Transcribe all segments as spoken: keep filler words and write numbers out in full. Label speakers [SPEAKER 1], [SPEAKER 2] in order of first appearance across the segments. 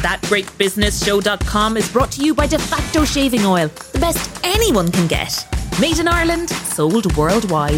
[SPEAKER 1] that great business show dot com is brought to you by De Facto Shaving Oil, the best anyone can get. Made in Ireland, sold worldwide.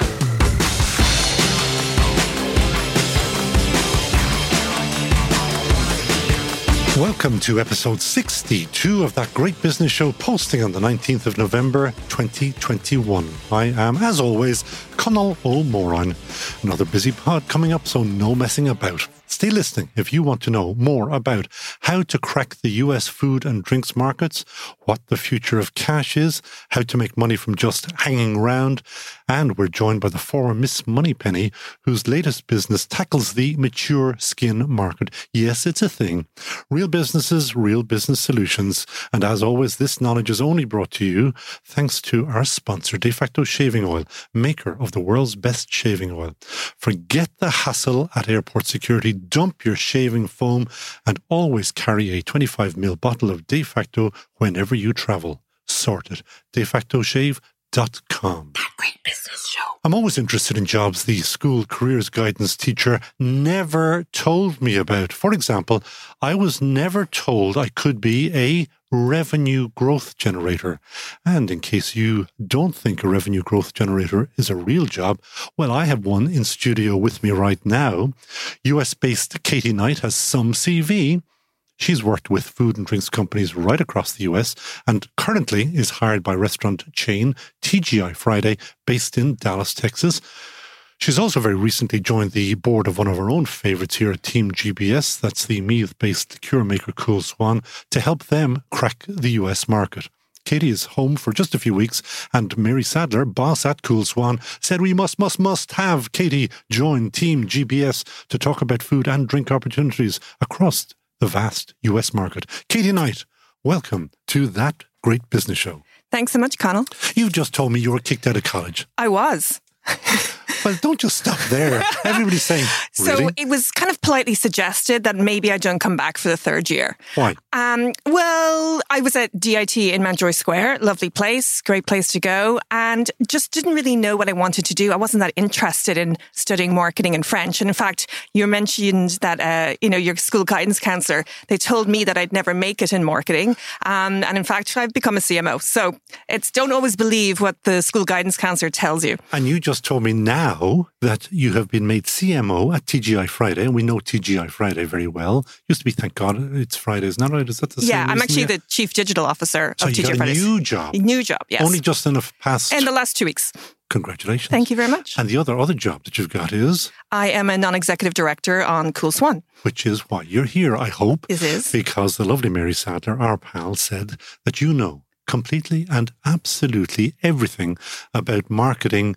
[SPEAKER 2] Welcome to episode sixty-two of That Great Business Show, posting on the nineteenth of November twenty twenty-one. I am, as always, Conal O'Moran. Another busy pod coming up, so no messing about. Stay listening if you want to know more about how to crack the U S food and drinks markets, what the future of cash is, how to make money from just hanging around, and we're joined by the former Miss Moneypenny, whose latest business tackles the mature skin market. Yes, it's a thing. Real businesses, real business solutions. And as always, this knowledge is only brought to you thanks to our sponsor, De Facto Shaving Oil, maker of the world's best shaving oil. Forget the hassle at airport security. Dump your shaving foam and always carry a twenty-five milliliter bottle of De Facto whenever you travel. Sorted. de facto shave dot com.
[SPEAKER 1] That Great Business Show.
[SPEAKER 2] I'm always interested in jobs the school careers guidance teacher never told me about. For example, I was never told I could be a revenue growth generator. And in case you don't think a revenue growth generator is a real job, well, I have one in studio with me right now. U S-based Katie Knight has some C V. She's worked with food and drinks companies right across the U S and currently is hired by restaurant chain T G I Friday, based in Dallas, Texas. She's also very recently joined the board of one of our own favourites here at Team G B S, that's the Meath-based cure maker Cool Swan, to help them crack the U S market. Katie is home for just a few weeks, and Mary Sadler, boss at Cool Swan, said we must, must, must have Katie join Team G B S to talk about food and drink opportunities across the vast U S market. Katie Knight, welcome to That Great Business Show.
[SPEAKER 3] Thanks so much, Conal.
[SPEAKER 2] You just told me you were kicked out of college.
[SPEAKER 3] I was.
[SPEAKER 2] Well, don't just stop there. Everybody's saying, really?
[SPEAKER 3] So it was kind of politely suggested that maybe I don't come back for the third year.
[SPEAKER 2] Why?
[SPEAKER 3] Um, well, I was at D I T in Mountjoy Square. Lovely place, great place to go. And just didn't really know what I wanted to do. I wasn't that interested in studying marketing and French. And in fact, you mentioned that, uh, you know, your school guidance counsellor, they told me that I'd never make it in marketing. Um, and in fact, I've become a C M O. So it's don't always believe what the school guidance counsellor tells you.
[SPEAKER 2] And you just told me now that you have been made C M O at T G I Friday, and we know T G I Friday very well. Used to be, thank God, it's Friday, isn't that right? Is that the same?
[SPEAKER 3] Yeah, I'm actually
[SPEAKER 2] yet?
[SPEAKER 3] the Chief Digital Officer
[SPEAKER 2] so
[SPEAKER 3] of T G I
[SPEAKER 2] Friday. So you got a
[SPEAKER 3] Fridays.
[SPEAKER 2] new job?
[SPEAKER 3] New job, yes.
[SPEAKER 2] Only just in the past...
[SPEAKER 3] In the last two weeks.
[SPEAKER 2] Congratulations.
[SPEAKER 3] Thank you very much.
[SPEAKER 2] And the other other job that you've got is?
[SPEAKER 3] I am a non-executive director on Cool Swan.
[SPEAKER 2] Which is why you're here, I hope.
[SPEAKER 3] It is.
[SPEAKER 2] Because the lovely Mary Sadler, our pal, said that you know completely and absolutely everything about marketing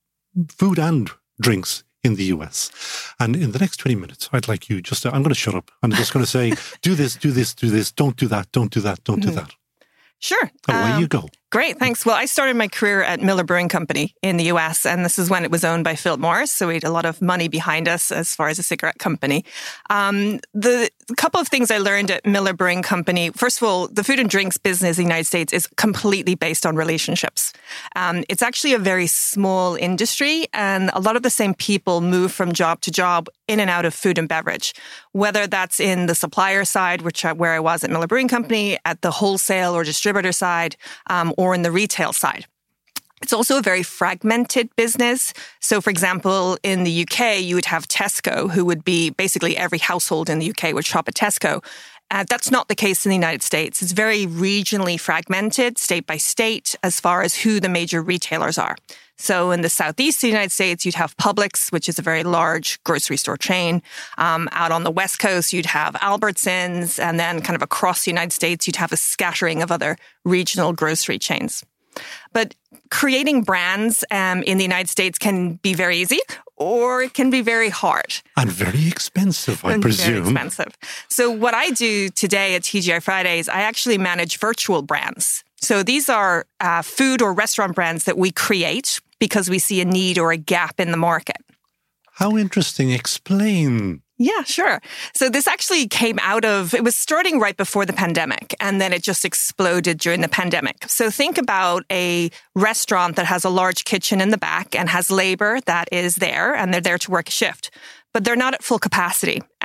[SPEAKER 2] food and drinks in the U S. And in the next twenty minutes, I'd like you just to, I'm going to shut up. I'm just going to say, do this, do this, do this, don't do that, don't do that, don't do that.
[SPEAKER 3] Sure.
[SPEAKER 2] Away
[SPEAKER 3] um,
[SPEAKER 2] you go.
[SPEAKER 3] Great, thanks. Well, I started my career at Miller Brewing Company in the U S, and this is when it was owned by Philip Morris, so we had a lot of money behind us as far as a cigarette company. Um, the couple of things I learned at Miller Brewing Company, first of all, the food and drinks business in the United States is completely based on relationships. Um, it's actually a very small industry, and a lot of the same people move from job to job in and out of food and beverage, whether that's in the supplier side, which I, where I was at Miller Brewing Company, at the wholesale or distributor side, um, or in the retail side. It's also a very fragmented business. So, for example, in the U K, you would have Tesco, who would be basically every household in the U K would shop at Tesco. Uh, that's not the case in the United States. It's very regionally fragmented, state by state, as far as who the major retailers are. So in the southeast of the United States, you'd have Publix, which is a very large grocery store chain. Um, out on the West Coast, you'd have Albertsons. And then kind of across the United States, you'd have a scattering of other regional grocery chains. But creating brands um, in the United States can be very easy, or it can be very hard.
[SPEAKER 2] And very expensive, I
[SPEAKER 3] and
[SPEAKER 2] presume.
[SPEAKER 3] Very expensive. So what I do today at T G I Fridays, I actually manage virtual brands. So these are uh, food or restaurant brands that we create because we see a need or a gap in the market.
[SPEAKER 2] How interesting. Explain.
[SPEAKER 3] Yeah, sure. So this actually came out of, it was starting right before the pandemic, and then it just exploded during the pandemic. So think about a restaurant that has a large kitchen in the back and has labor that is there, and they're there to work a shift. But they're not at full capacity.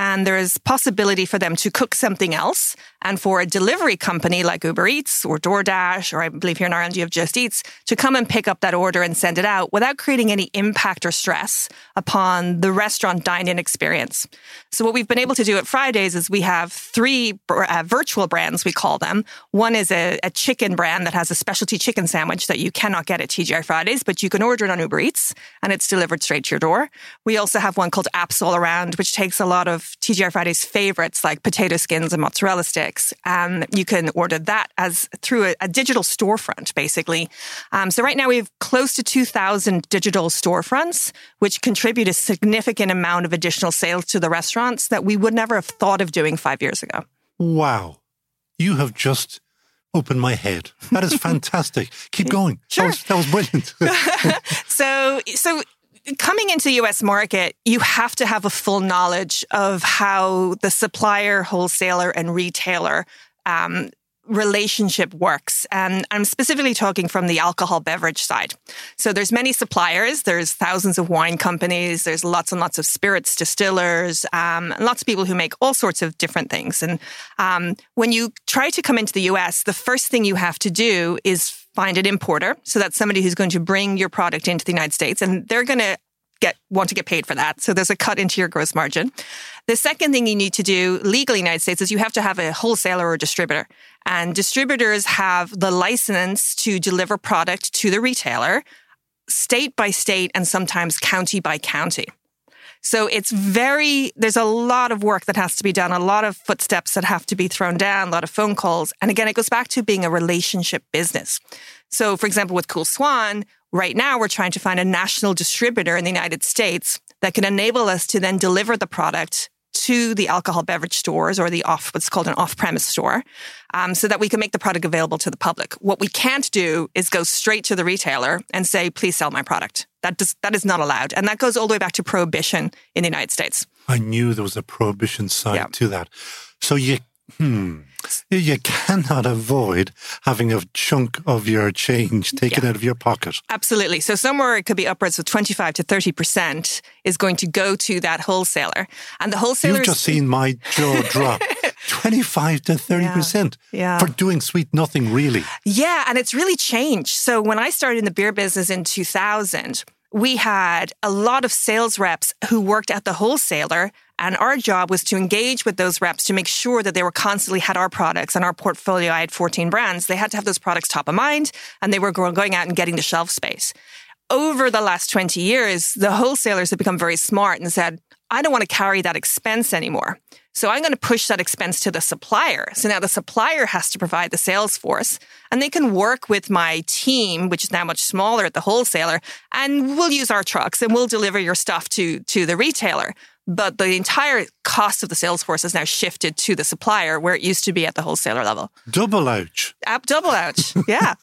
[SPEAKER 3] and there is possibility for them to cook something else. And for a delivery company like Uber Eats or DoorDash, or I believe here in Ireland you have Just Eats, to come and pick up that order and send it out without creating any impact or stress upon the restaurant dine-in experience. So what we've been able to do at Fridays is we have three uh, virtual brands, we call them. One is a, a chicken brand that has a specialty chicken sandwich that you cannot get at T G I Fridays, but you can order it on Uber Eats and it's delivered straight to your door. We also have one called Apps All Around, which takes a lot of T G I Fridays favorites like potato skins and mozzarella sticks. And you can order that as through a, a digital storefront, basically. Um, so right now we have close to two thousand digital storefronts, which contribute a significant amount of additional sales to the restaurants that we would never have thought of doing five years ago.
[SPEAKER 2] Wow. You have just opened my head. That is fantastic. Keep going.
[SPEAKER 3] Sure.
[SPEAKER 2] That was, that was brilliant.
[SPEAKER 3] so, so coming into the U S market, you have to have a full knowledge of how the supplier, wholesaler, and retailer um, relationship works. And I'm specifically talking from the alcohol beverage side. So there's many suppliers. There's thousands of wine companies. There's lots and lots of spirits distillers, um, and lots of people who make all sorts of different things. And um, when you try to come into the U S, the first thing you have to do is find an importer. So that's somebody who's going to bring your product into the United States, and they're going to get want to get paid for that. So there's a cut into your gross margin. The second thing you need to do legally in the United States is you have to have a wholesaler or distributor. And distributors have the license to deliver product to the retailer state by state and sometimes county by county. So it's very, there's a lot of work that has to be done, a lot of footsteps that have to be thrown down, a lot of phone calls. And again, it goes back to being a relationship business. So for example, with Cool Swan, right now we're trying to find a national distributor in the United States that can enable us to then deliver the product to the alcohol beverage stores or the off, what's called an off-premise store, um, so that we can make the product available to the public. What we can't do is go straight to the retailer and say, please sell my product. That does, that is not allowed. And that goes all the way back to prohibition in the United States.
[SPEAKER 2] I knew there was a prohibition side yeah. to that. So you, hmm, you cannot avoid having a chunk of your change taken yeah. out of your pocket.
[SPEAKER 3] Absolutely. So somewhere it could be upwards of twenty-five to thirty percent is going to go to that wholesaler. And the wholesaler
[SPEAKER 2] You've just seen my jaw drop. twenty-five to thirty percent
[SPEAKER 3] yeah, yeah.
[SPEAKER 2] for doing sweet nothing, really.
[SPEAKER 3] Yeah, and it's really changed. So when I started in the beer business in two thousand, we had a lot of sales reps who worked at the wholesaler, and our job was to engage with those reps to make sure that they were constantly had our products and our portfolio. I had fourteen brands. They had to have those products top of mind, and they were going out and getting the shelf space. Over the last twenty years, the wholesalers have become very smart and said, I don't want to carry that expense anymore. So I'm going to push that expense to the supplier. So now the supplier has to provide the sales force, and they can work with my team, which is now much smaller at the wholesaler, and we'll use our trucks and we'll deliver your stuff to, to the retailer. But the entire cost of the sales force has now shifted to the supplier, where it used to be at the wholesaler level.
[SPEAKER 2] Double ouch.
[SPEAKER 3] Uh, double ouch. Yeah.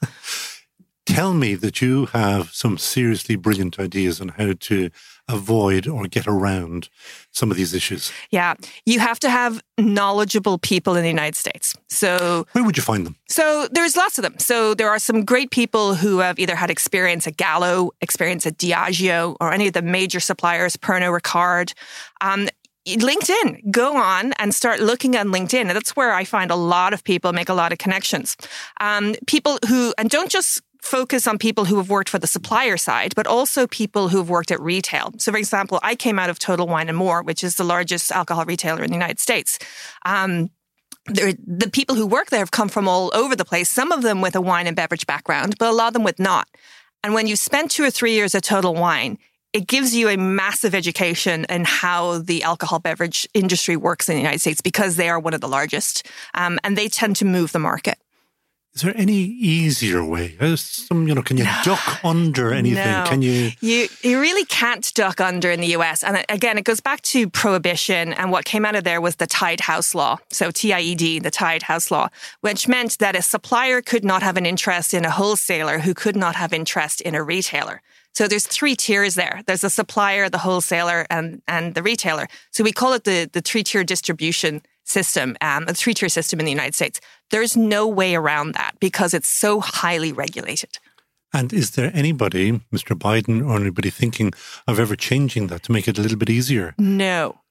[SPEAKER 2] Tell me that you have some seriously brilliant ideas on how to avoid or get around some of these issues.
[SPEAKER 3] Yeah. You have to have knowledgeable people in the United States. So
[SPEAKER 2] where would you find them?
[SPEAKER 3] So there's lots of them. So there are some great people who have either had experience at Gallo, experience at Diageo, or any of the major suppliers, Pernod Ricard. Um, LinkedIn, go on and start looking on LinkedIn. And that's where I find a lot of people make a lot of connections. Um, people who, and don't just focus on people who have worked for the supplier side, but also people who have worked at retail. So, for example, I came out of Total Wine and More, which is the largest alcohol retailer in the United States. Um, the people who work there have come from all over the place, some of them with a wine and beverage background, but a lot of them with not. And when you spend two or three years at Total Wine, it gives you a massive education in how the alcohol beverage industry works in the United States, because they are one of the largest, um, and they tend to move the market.
[SPEAKER 2] Is there any easier way? Some, you know, can you
[SPEAKER 3] no.
[SPEAKER 2] duck under anything?
[SPEAKER 3] No.
[SPEAKER 2] Can you?
[SPEAKER 3] You you really can't duck under in the U S. And again, it goes back to prohibition, and what came out of there was the Tied House Law. So T I E D, the Tied House Law, which meant that a supplier could not have an interest in a wholesaler who could not have interest in a retailer. So there's three tiers there. There's the supplier, the wholesaler, and, and the retailer. So we call it the, the three-tier distribution system, um, a three-tier system in the United States. There's no way around that because it's so highly regulated.
[SPEAKER 2] And is there anybody, Mister Biden or anybody, thinking of ever changing that to make it a little bit easier?
[SPEAKER 3] No.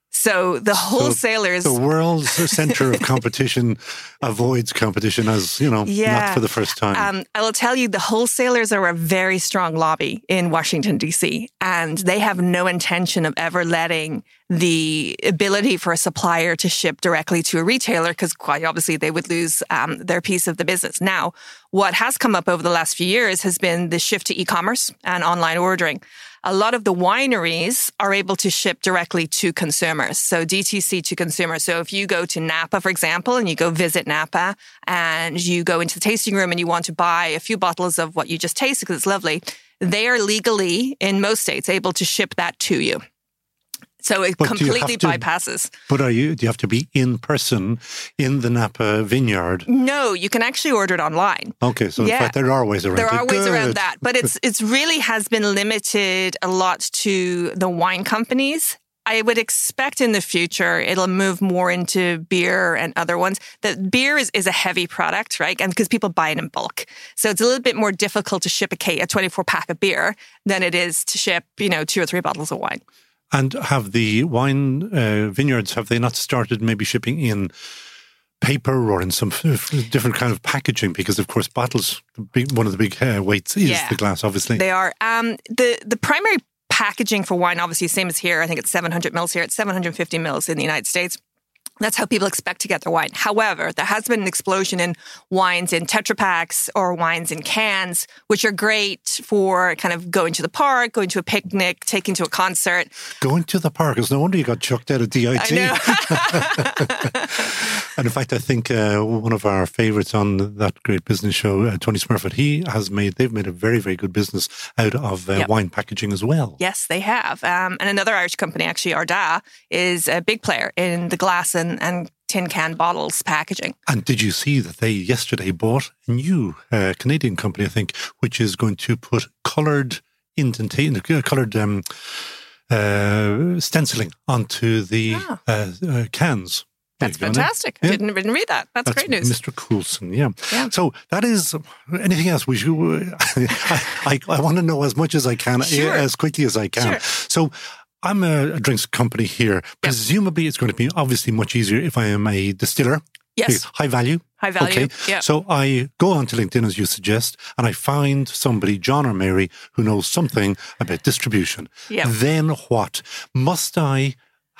[SPEAKER 3] So the wholesalers...
[SPEAKER 2] So the world's center of competition avoids competition as, you know,
[SPEAKER 3] yeah.
[SPEAKER 2] not for the first time.
[SPEAKER 3] Um, I will tell you, the wholesalers are a very strong lobby in Washington, D C, and they have no intention of ever letting the ability for a supplier to ship directly to a retailer, because quite obviously they would lose um, their piece of the business. Now, what has come up over the last few years has been the shift to e-commerce and online ordering. A lot of the wineries are able to ship directly to consumers. So D T C to consumers. So if you go to Napa, for example, and you go visit Napa and you go into the tasting room and you want to buy a few bottles of what you just tasted because it's lovely, they are legally, in most states, able to ship that to you. So it
[SPEAKER 2] but
[SPEAKER 3] completely
[SPEAKER 2] to,
[SPEAKER 3] bypasses.
[SPEAKER 2] But are you? Do you have to be in person in the Napa vineyard?
[SPEAKER 3] No, you can actually order it online.
[SPEAKER 2] Okay, so in
[SPEAKER 3] yeah.
[SPEAKER 2] fact there are ways around
[SPEAKER 3] there
[SPEAKER 2] it.
[SPEAKER 3] There are ways
[SPEAKER 2] Good.
[SPEAKER 3] around that, but it's it's really has been limited a lot to the wine companies. I would expect in the future it'll move more into beer and other ones. The beer is, is a heavy product, right? And because people buy it in bulk. So it's a little bit more difficult to ship a K, a twenty-four pack of beer than it is to ship, you know, two or three bottles of wine.
[SPEAKER 2] And have the wine uh, vineyards, have they not started maybe shipping in paper or in some f- different kind of packaging? Because, of course, bottles, the big, one of the big uh, weights is
[SPEAKER 3] yeah,
[SPEAKER 2] the glass, obviously.
[SPEAKER 3] They are. Um, the, the primary packaging for wine, obviously, same as here. I think it's seven hundred mils here. It's seven hundred fifty mils in the United States. That's how people expect to get their wine. However, there has been an explosion in wines in Tetra Paks or wines in cans, which are great for kind of going to the park, going to a picnic, taking to a concert.
[SPEAKER 2] Going to the park. It's no wonder you got chucked out of D I T.
[SPEAKER 3] I know.
[SPEAKER 2] And in fact, I think uh, one of our favourites on that great business show, uh, Tony Smurfett, he has made, they've made a very, very good business out of uh,
[SPEAKER 3] yep.
[SPEAKER 2] wine packaging as well.
[SPEAKER 3] Yes, they have. Um, and another Irish company, actually, Ardagh, is a big player in the glass and and tin can bottles packaging.
[SPEAKER 2] And did you see that they yesterday bought a new uh, Canadian company, I think, which is going to put coloured indentation, uh, coloured um, uh, stenciling onto the ah. uh, uh, cans.
[SPEAKER 3] That's fantastic. Yeah. I didn't, didn't read that. That's, That's great news.
[SPEAKER 2] Mister Coulson, yeah.
[SPEAKER 3] yeah.
[SPEAKER 2] So that is, anything else? We should, I, I, I want to know as much as I can,
[SPEAKER 3] sure.
[SPEAKER 2] as quickly as I can.
[SPEAKER 3] Sure.
[SPEAKER 2] So I'm a, a drinks company here. Yep. Presumably it's going to be obviously much easier if I am a distiller.
[SPEAKER 3] Yes.
[SPEAKER 2] High value.
[SPEAKER 3] High value.
[SPEAKER 2] Okay.
[SPEAKER 3] Yep.
[SPEAKER 2] So I go onto LinkedIn, as you suggest, and I find somebody, John or Mary, who knows something about distribution.
[SPEAKER 3] Yep.
[SPEAKER 2] Then what? Must I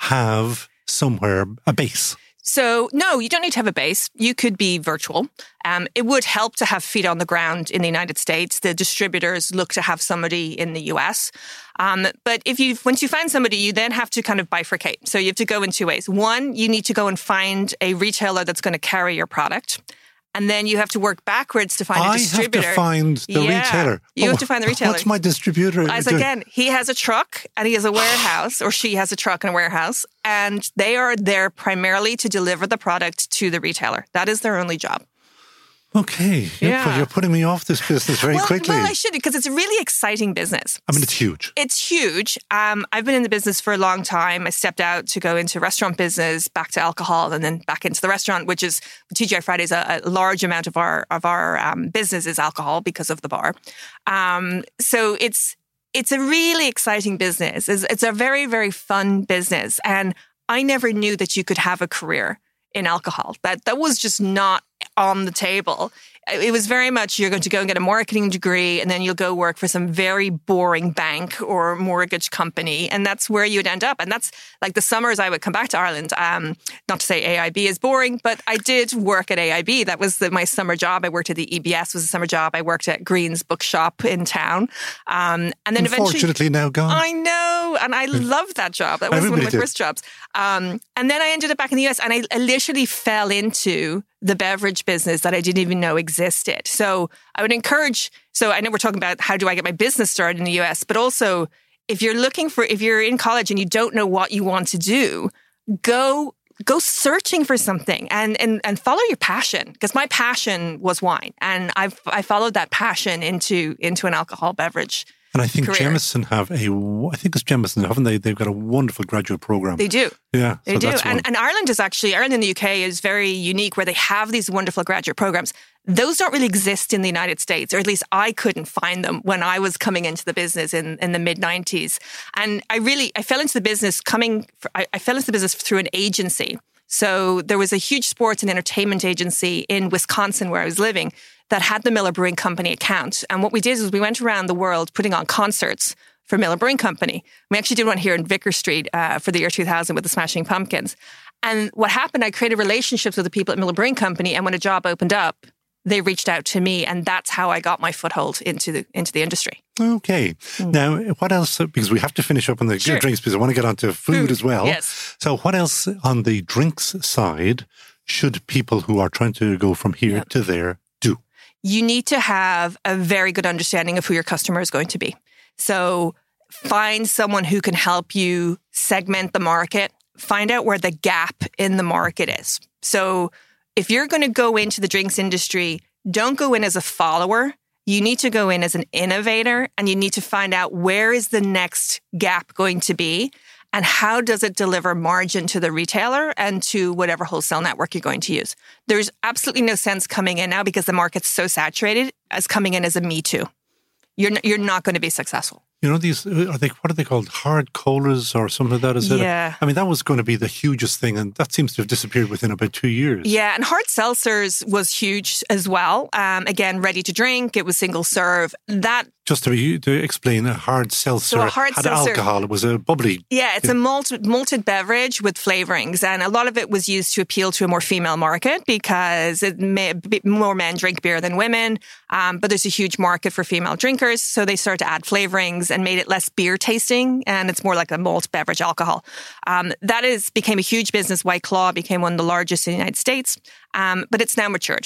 [SPEAKER 2] have somewhere a base?
[SPEAKER 3] So, no, you don't need to have a base. You could be virtual. Um, it would help to have feet on the ground in the United States. The distributors look to have somebody in the U S. Um, but if you, once you find somebody, you then have to kind of bifurcate. So you have to go in two ways. One, you need to go and find a retailer that's going to carry your product. And then you have to work backwards to find a distributor.
[SPEAKER 2] I have to find the
[SPEAKER 3] yeah,
[SPEAKER 2] retailer.
[SPEAKER 3] You
[SPEAKER 2] oh,
[SPEAKER 3] have to find the retailer.
[SPEAKER 2] What's my distributor
[SPEAKER 3] As
[SPEAKER 2] doing?
[SPEAKER 3] again, he has a truck and he has a warehouse, or she has a truck and a warehouse, and they are there primarily to deliver the product to the retailer. That is their only job.
[SPEAKER 2] Okay. You're,
[SPEAKER 3] yeah.
[SPEAKER 2] you're putting me off this business very
[SPEAKER 3] well,
[SPEAKER 2] quickly.
[SPEAKER 3] Well, I should, because it's a really exciting business.
[SPEAKER 2] I mean, it's huge.
[SPEAKER 3] It's huge. Um, I've been in the business for a long time. I stepped out to go into restaurant business, back to alcohol, and then back into the restaurant, which is T G I Fridays. A, a large amount of our of our um, business is alcohol because of the bar. Um, so it's it's a really exciting business. It's, it's a very, very fun business. And I never knew that you could have a career in alcohol. That that was just not on the table. It was very much you're going to go and get a marketing degree and then you'll go work for some very boring bank or mortgage company. And that's where you'd end up. And that's like the summers I would come back to Ireland. Um, not to say A I B is boring, but I did work at A I B. That was the, my summer job. I worked at the E B S was a summer job. I worked at Green's bookshop in town. Um, and then eventually...
[SPEAKER 2] Unfortunately now gone.
[SPEAKER 3] I know. And I loved that job. That was
[SPEAKER 2] Everybody
[SPEAKER 3] one of my
[SPEAKER 2] did.
[SPEAKER 3] first jobs. Um, and then I ended up back in the U S and I, I literally fell into the beverage business that I didn't even know existed. So I would encourage, so I know we're talking about how do I get my business started in the U S, but also if you're looking for, if you're in college and you don't know what you want to do, go go searching for something and and, and follow your passion. Because my passion was wine and I've I followed that passion into into an alcohol beverage.
[SPEAKER 2] And I think
[SPEAKER 3] career.
[SPEAKER 2] Jameson have a, I think it's Jameson, haven't they? They've got a wonderful graduate program.
[SPEAKER 3] They do.
[SPEAKER 2] Yeah.
[SPEAKER 3] They
[SPEAKER 2] so
[SPEAKER 3] do.
[SPEAKER 2] That's
[SPEAKER 3] and, and Ireland is actually, Ireland in the U K is very unique where they have these wonderful graduate programs. those don't really exist in the United States, or at least I couldn't find them when I was coming into the business in, in the mid nineties. And I really, I fell into the business coming, I, I fell into the business through an agency. So there was a huge sports and entertainment agency in Wisconsin where I was living that had the Miller Brewing Company account. And what we did is we went around the world putting on concerts for Miller Brewing Company. We actually did one here in Vicker Street uh, for the year two thousand with the Smashing Pumpkins. And what happened, I created relationships with the people at Miller Brewing Company. And when a job opened up, they reached out to me. And that's how I got my foothold into the into the industry.
[SPEAKER 2] Okay. Mm. Now, what else? Because we have to finish up on the sure. drinks because I want to get onto food, food as well.
[SPEAKER 3] Yes.
[SPEAKER 2] So what else on the drinks side should people who are trying to go from here yep. to there do?
[SPEAKER 3] You need to have a very good understanding of who your customer is going to be. So find someone who can help you segment the market, find out where the gap in the market is. So if you're going to go into the drinks industry, don't go in as a follower. You need to go in as an innovator, and you need to find out where is the next gap going to be and how does it deliver margin to the retailer and to whatever wholesale network you're going to use. There's absolutely no sense coming in now because the market's so saturated as coming in as a me too. You're n- you're not going to be successful.
[SPEAKER 2] You know, these, are they, what are they called? Hard colas or something like that? Is
[SPEAKER 3] yeah.
[SPEAKER 2] It? I mean, that was going to be the hugest thing, and that seems to have disappeared within about two years.
[SPEAKER 3] Yeah, and hard seltzers was huge as well. Um, again, ready to drink. It was single serve. That
[SPEAKER 2] Just to, be, to explain, a hard seltzer
[SPEAKER 3] so a hard
[SPEAKER 2] had
[SPEAKER 3] seltzer,
[SPEAKER 2] alcohol. It was a bubbly.
[SPEAKER 3] Yeah, it's yeah. a malted, malted beverage with flavorings. And a lot of it was used to appeal to a more female market because it may, more men drink beer than women. Um, but there's a huge market for female drinkers. So they started to add flavorings and made it less beer tasting. And it's more like a malt beverage alcohol. Um, that is became a huge business. White Claw became one of the largest in the United States. Um, but it's now matured.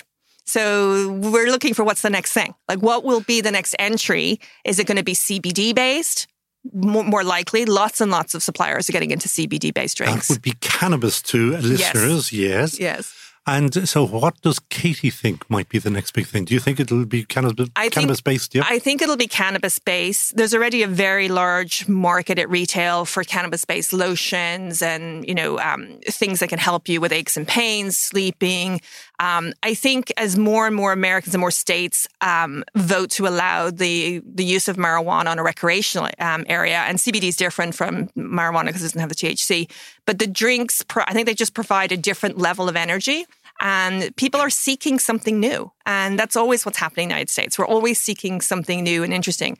[SPEAKER 3] So we're looking for what's the next thing. Like, what will be the next entry? Is it going to be C B D based? More, more likely, lots and lots of suppliers are getting into C B D based drinks.
[SPEAKER 2] That would be cannabis to listeners, yes.
[SPEAKER 3] Yes. yes.
[SPEAKER 2] And so what does Katie think might be the next big thing? Do you think it'll be cannabis, cannabis based? Yep.
[SPEAKER 3] I think it'll be cannabis based. There's already a very large market at retail for cannabis based lotions and, you know, um, things that can help you with aches and pains, sleeping. Um, I think as more and more Americans and more states um, vote to allow the the use of marijuana in a recreational um, area, and C B D is different from marijuana because it doesn't have the T H C, but the drinks, I think they just provide a different level of energy. And people are seeking something new. And that's always what's happening in the United States. We're always seeking something new and interesting.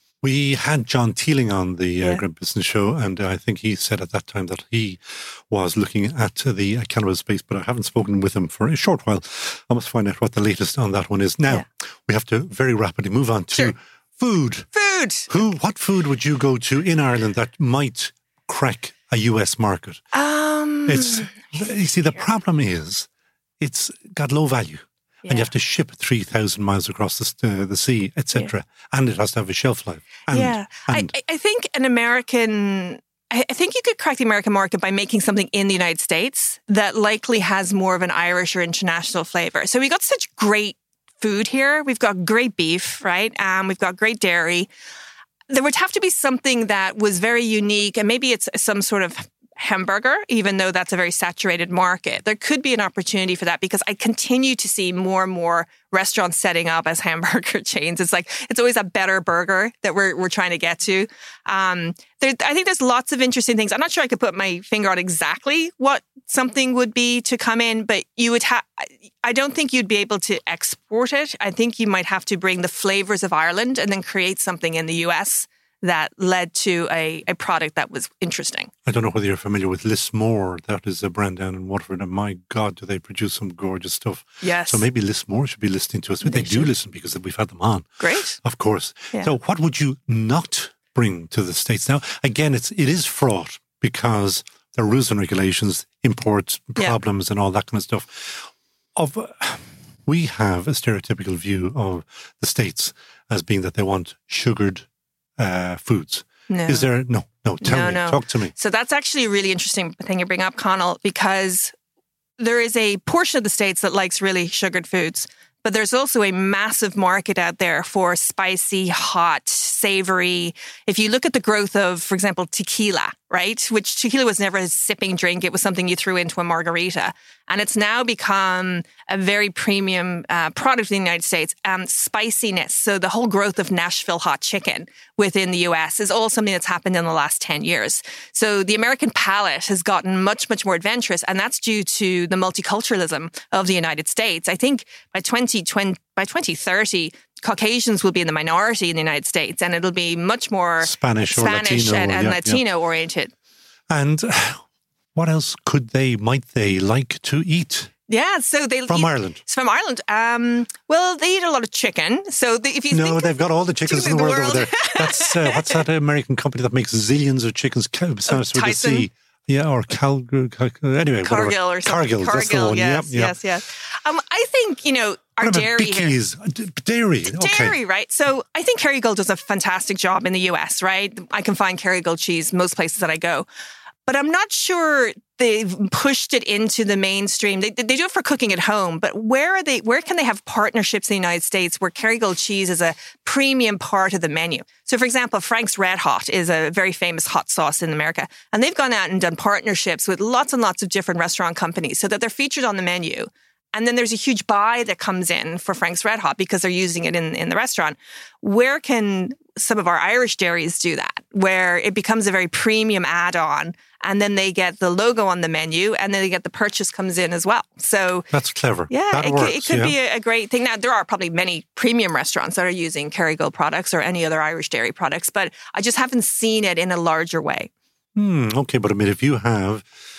[SPEAKER 2] We had John Teeling on the
[SPEAKER 3] yeah.
[SPEAKER 2] uh, Grip Business Show, and I think he said at that time that he was looking at the uh, cannabis space, but I haven't spoken with him for a short while. I must find out what the latest on that one is. Now, yeah. we have to very rapidly move on to
[SPEAKER 3] sure.
[SPEAKER 2] food.
[SPEAKER 3] Food!
[SPEAKER 2] Who? What food would you go to in Ireland that might crack a U S market?
[SPEAKER 3] Um,
[SPEAKER 2] it's You see, the problem is, it's got low value, yeah. and you have to ship three thousand miles across the, uh, the sea, et cetera. Yeah. And it has to have a shelf life. And,
[SPEAKER 3] yeah,
[SPEAKER 2] and
[SPEAKER 3] I, I think an American, I think you could crack the American market by making something in the United States that likely has more of an Irish or international flavor. So we got such great food here. We've got great beef, right? Um, we've got great dairy. There would have to be something that was very unique, and maybe it's some sort of hamburger, even though that's a very saturated market. There could be an opportunity for that because I continue to see more and more restaurants setting up as hamburger chains. It's like, it's always a better burger that we're we're trying to get to. Um, there, I think there's lots of interesting things. I'm not sure I could put my finger on exactly what something would be to come in, but you would have, I don't think you'd be able to export it. I think you might have to bring the flavors of Ireland and then create something in the U S that led to a, a product that was interesting.
[SPEAKER 2] I don't know whether you're familiar with Lismore. That is a brand down in Waterford. And my God, do they produce some gorgeous stuff.
[SPEAKER 3] Yes.
[SPEAKER 2] So maybe Lismore should be listening to us. But they, they do listen because we've had them on.
[SPEAKER 3] Great.
[SPEAKER 2] Of course. Yeah. So what would you not bring to the States? Now, again, it's, it is fraught because there are rules and regulations, imports, problems, yeah. and all that kind of stuff. Of uh, We have a stereotypical view of the States as being that they want sugared Uh, foods.
[SPEAKER 3] No.
[SPEAKER 2] Is there? No, no. Tell
[SPEAKER 3] no,
[SPEAKER 2] me.
[SPEAKER 3] No.
[SPEAKER 2] Talk to me.
[SPEAKER 3] So that's actually a really interesting thing you bring up, Connell, because there is a portion of the States that likes really sugared foods, but there's also a massive market out there for spicy, hot, savory. If you look at the growth of, for example, tequila right? Which tequila was never a sipping drink. It was something you threw into a margarita. And it's now become a very premium uh, product in the United States. Um, spiciness, so the whole growth of Nashville hot chicken within the U S is all something that's happened in the last ten years. So the American palate has gotten much, much more adventurous, and that's due to the multiculturalism of the United States. I think by twenty twenty, by twenty thirty, Caucasians will be in the minority in the United States, and it'll be much more
[SPEAKER 2] Spanish,
[SPEAKER 3] Spanish
[SPEAKER 2] or Latino,
[SPEAKER 3] and, and
[SPEAKER 2] yeah,
[SPEAKER 3] Latino
[SPEAKER 2] yeah.
[SPEAKER 3] oriented.
[SPEAKER 2] And what else could they, might they like to eat?
[SPEAKER 3] Yeah, so they
[SPEAKER 2] From
[SPEAKER 3] eat,
[SPEAKER 2] Ireland.
[SPEAKER 3] It's from Ireland. Um, well, they eat a lot of chicken. So the, if you
[SPEAKER 2] No,
[SPEAKER 3] think
[SPEAKER 2] they've got all the chickens in the, world,
[SPEAKER 3] world.
[SPEAKER 2] over there. That's uh, what's that American company that makes zillions of chickens? Starts with the
[SPEAKER 3] Tyson?
[SPEAKER 2] C. Yeah, or Cal. Anyway,
[SPEAKER 3] Cargill
[SPEAKER 2] whatever.
[SPEAKER 3] or something.
[SPEAKER 2] Cargill, that's the one.
[SPEAKER 3] Yes,
[SPEAKER 2] yep, yep.
[SPEAKER 3] yes, yes. Um, I think, you know, our
[SPEAKER 2] What about
[SPEAKER 3] dairy here.
[SPEAKER 2] Bickies? D- Dairy. Okay.
[SPEAKER 3] Dairy, right? So I think Kerrygold does a fantastic job in the U S, right? I can find Kerrygold cheese most places that I go. But I'm not sure they've pushed it into the mainstream. They, they do it for cooking at home, but where are they? Where can they have partnerships in the United States where Kerrygold cheese is a premium part of the menu? So, for example, Frank's Red Hot is a very famous hot sauce in America, and they've gone out and done partnerships with lots and lots of different restaurant companies so that they're featured on the menu. And then there's a huge buy that comes in for Frank's Red Hot because they're using it in, in the restaurant. Where can some of our Irish dairies do that? Where it becomes a very premium add-on, and then they get the logo on the menu, and then they get the purchase comes in as well. So
[SPEAKER 2] That's clever.
[SPEAKER 3] yeah,
[SPEAKER 2] that
[SPEAKER 3] it,
[SPEAKER 2] works,
[SPEAKER 3] could, it could
[SPEAKER 2] yeah.
[SPEAKER 3] be a, a great thing. Now, there are probably many premium restaurants that are using Kerrygold products or any other Irish dairy products, but I just haven't seen it in a larger way.
[SPEAKER 2] Hmm, okay, but I mean, if you have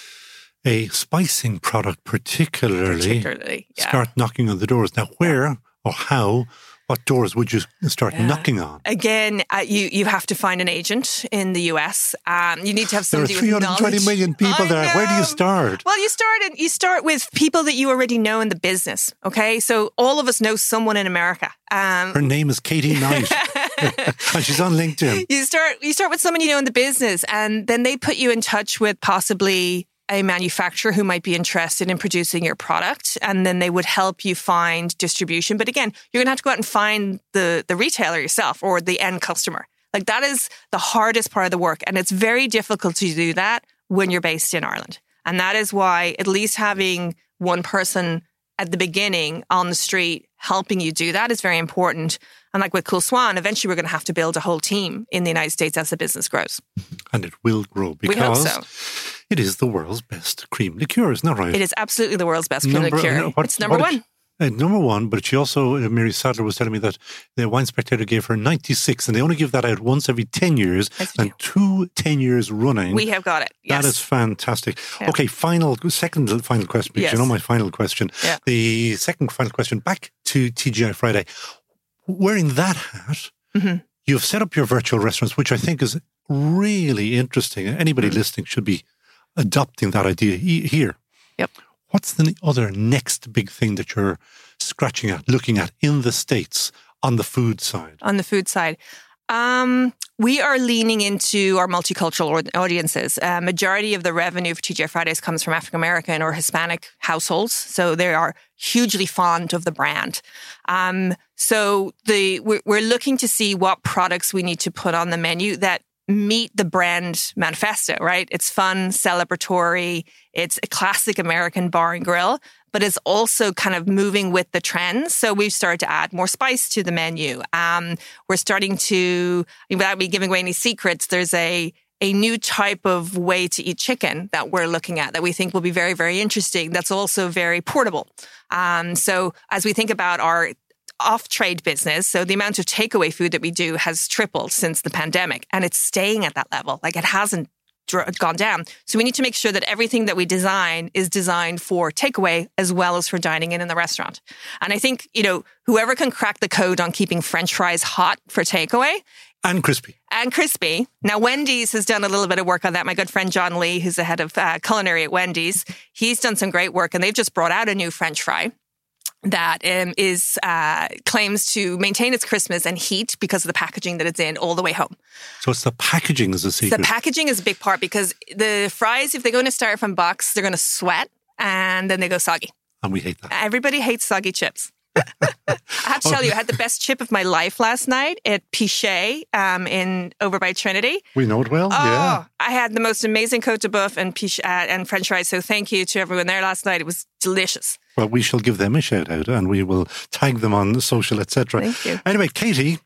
[SPEAKER 2] a spicing product particularly,
[SPEAKER 3] Particularly, yeah.
[SPEAKER 2] start knocking on the doors. Now, where or how, what doors would you start
[SPEAKER 3] Yeah.
[SPEAKER 2] knocking on?
[SPEAKER 3] Again, uh, you you have to find an agent in the U S. Um, you need to have
[SPEAKER 2] There are
[SPEAKER 3] somebody
[SPEAKER 2] three
[SPEAKER 3] with
[SPEAKER 2] hundred twenty
[SPEAKER 3] knowledge.
[SPEAKER 2] million people
[SPEAKER 3] I
[SPEAKER 2] there. Where do you
[SPEAKER 3] know.
[SPEAKER 2] start?
[SPEAKER 3] Well, you start in, you start with people that you already know in the business. Okay, so all of us know someone in America. Um,
[SPEAKER 2] Her name is Katie Knight, and she's on LinkedIn.
[SPEAKER 3] you start you start with someone you know in the business, and then they put you in touch with possibly a manufacturer who might be interested in producing your product, and then they would help you find distribution. But again, you're going to have to go out and find the the retailer yourself or the end customer. Like that is the hardest part of the work, and it's very difficult to do that when you're based in Ireland. And that is why at least having one person at the beginning on the street helping you do that is very important. And like with Cool Swan, eventually we're going to have to build a whole team in the United States as the business grows.
[SPEAKER 2] And it will grow
[SPEAKER 3] We hope
[SPEAKER 2] because
[SPEAKER 3] so.
[SPEAKER 2] it is the world's best cream liqueur, isn't that right?
[SPEAKER 3] It is absolutely the world's best cream
[SPEAKER 2] Number-
[SPEAKER 3] liqueur.
[SPEAKER 2] no, what-
[SPEAKER 3] It's number
[SPEAKER 2] what did
[SPEAKER 3] one.
[SPEAKER 2] Uh, number one, but she also, uh, Mary Sadler was telling me that the Wine Spectator gave her ninety-six, and they only give that out once every ten years,
[SPEAKER 3] Yes, we
[SPEAKER 2] and two ten years running.
[SPEAKER 3] We have got it. Yes.
[SPEAKER 2] That is fantastic.
[SPEAKER 3] Yeah.
[SPEAKER 2] Okay, final, second final question, because
[SPEAKER 3] Yes.
[SPEAKER 2] you know my final question.
[SPEAKER 3] Yeah.
[SPEAKER 2] The second final question, back to T G I Friday. Wearing that hat,
[SPEAKER 3] Mhm.
[SPEAKER 2] you've set up your virtual restaurants, which I think is really interesting. Anybody
[SPEAKER 3] Mm-hmm.
[SPEAKER 2] listening should be adopting that idea he- here.
[SPEAKER 3] Yep.
[SPEAKER 2] What's the other next big thing that you're scratching at, looking at in the States on the food side?
[SPEAKER 3] On the food side. Um, we are leaning into our multicultural au- audiences. A majority of the revenue for T G I Fridays comes from African American or Hispanic households, so they are hugely fond of the brand. Um, so the we're, we're looking to see what products we need to put on the menu that meet the brand manifesto, right? It's fun, celebratory, it's a classic American bar and grill, but it's also kind of moving with the trends. So we've started to add more spice to the menu. Um, we're starting to, without me giving away any secrets, there's a a new type of way to eat chicken that we're looking at that we think will be very, very interesting. That's also very portable. Um, so as we think about our off-trade business, so the amount of takeaway food that we do has tripled since the pandemic, and it's staying at that level. Like it hasn't dr- gone down. So we need to make sure that everything that we design is designed for takeaway as well as for dining in in the restaurant. And I think, you know, whoever can crack the code on keeping French fries hot for takeaway
[SPEAKER 2] And crispy.
[SPEAKER 3] and crispy. Now, Wendy's has done a little bit of work on that. My good friend John Lee, who's the head of uh, culinary at Wendy's, he's done some great work, and they've just brought out a new French fry that um, is uh, claims to maintain its crispness and heat because of the packaging that it's in all the way home.
[SPEAKER 2] So it's the packaging is a secret.
[SPEAKER 3] The packaging is a big part because the fries, if they go in a styrofoam box, they're going to sweat and then they go soggy.
[SPEAKER 2] and we hate that.
[SPEAKER 3] Everybody hates soggy chips. I have to tell you, I had the best chip of my life last night at Pichet um, in over by Trinity.
[SPEAKER 2] We know it well,
[SPEAKER 3] oh,
[SPEAKER 2] yeah.
[SPEAKER 3] I had the most amazing Côte de Boeuf and, Pichet, uh, and French fries, so thank you to everyone there last night. It was delicious.
[SPEAKER 2] Well, we shall give them a shout out and we will tag them on social, et cetera.
[SPEAKER 3] Thank you.
[SPEAKER 2] Anyway, Katie,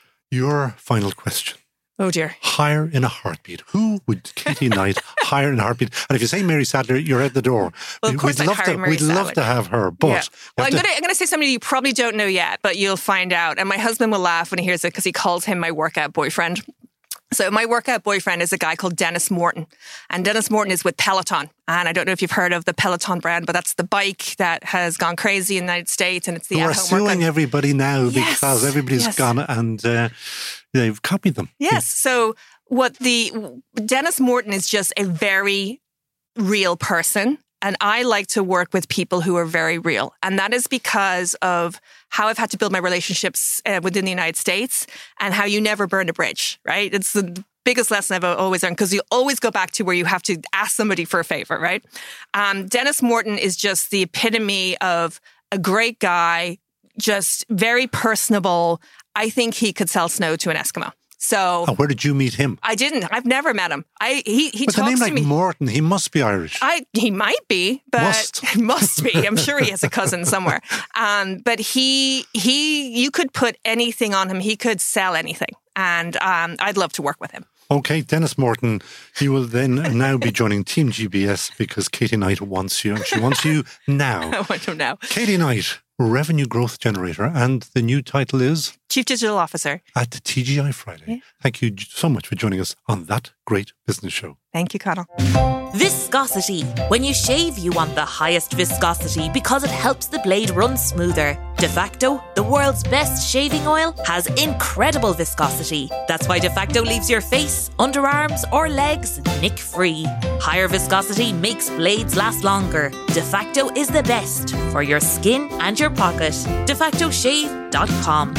[SPEAKER 2] your final question.
[SPEAKER 3] Oh dear.
[SPEAKER 2] Hire in a heartbeat. Who would Katie Knight hire in a heartbeat? And if you say Mary Sadler, you're at the door.
[SPEAKER 3] Well, of course
[SPEAKER 2] we'd
[SPEAKER 3] I'd
[SPEAKER 2] love
[SPEAKER 3] hire
[SPEAKER 2] to,
[SPEAKER 3] Mary
[SPEAKER 2] We'd love
[SPEAKER 3] Sadler.
[SPEAKER 2] to have her, but...
[SPEAKER 3] Yeah. Well, I'm
[SPEAKER 2] to...
[SPEAKER 3] going to I'm gonna say somebody you probably don't know yet, but you'll find out. And my husband will laugh when he hears it because he calls him my workout boyfriend. So my workout boyfriend is a guy called Dennis Morton. And Dennis Morton is with Peloton. And I don't know if you've heard of the Peloton brand, but that's the bike that has gone crazy in the United States. And it's the
[SPEAKER 2] We're
[SPEAKER 3] at-home
[SPEAKER 2] suing
[SPEAKER 3] workout.
[SPEAKER 2] everybody now
[SPEAKER 3] Yes.
[SPEAKER 2] because everybody's
[SPEAKER 3] Yes.
[SPEAKER 2] gone and uh, they've copied them.
[SPEAKER 3] Yes. So what the Dennis Morton is just a very real person. And I like to work with people who are very real. And that is because of how I've had to build my relationships uh, within the United States and how you never burn a bridge, right? It's the biggest lesson I've always learned because you always go back to where you have to ask somebody for a favor, right? Um, Dennis Morton is just the epitome of a great guy, just very personable. I think he could sell snow to an Eskimo. So
[SPEAKER 2] And where did you meet him?
[SPEAKER 3] I didn't. I've never met him. I he he
[SPEAKER 2] With a
[SPEAKER 3] talks
[SPEAKER 2] name
[SPEAKER 3] to
[SPEAKER 2] like
[SPEAKER 3] me.
[SPEAKER 2] Morton, he must be Irish.
[SPEAKER 3] I he might be, but
[SPEAKER 2] Must.
[SPEAKER 3] must be. I'm sure he has a cousin somewhere. Um, but he he you could put anything on him. He could sell anything, and um, I'd love to work with him.
[SPEAKER 2] Okay, Dennis Morton, you will then now be joining Team G B S because Katie Knight wants you, and she wants you now.
[SPEAKER 3] I want him now.
[SPEAKER 2] Katie Knight, Revenue Growth Generator, and the new title is
[SPEAKER 3] Chief Digital Officer.
[SPEAKER 2] at the T G I Friday.
[SPEAKER 3] Yeah.
[SPEAKER 2] Thank you so much for joining us on That Great Business Show.
[SPEAKER 3] Thank you, Connell.
[SPEAKER 1] Viscosity. When you shave, you want the highest viscosity because it helps the blade run smoother. De facto, the world's best shaving oil, has incredible viscosity. That's why De facto leaves your face, underarms, or legs nick-free. Higher viscosity makes blades last longer. De facto is the best for your skin and your pocket. de facto shave dot com.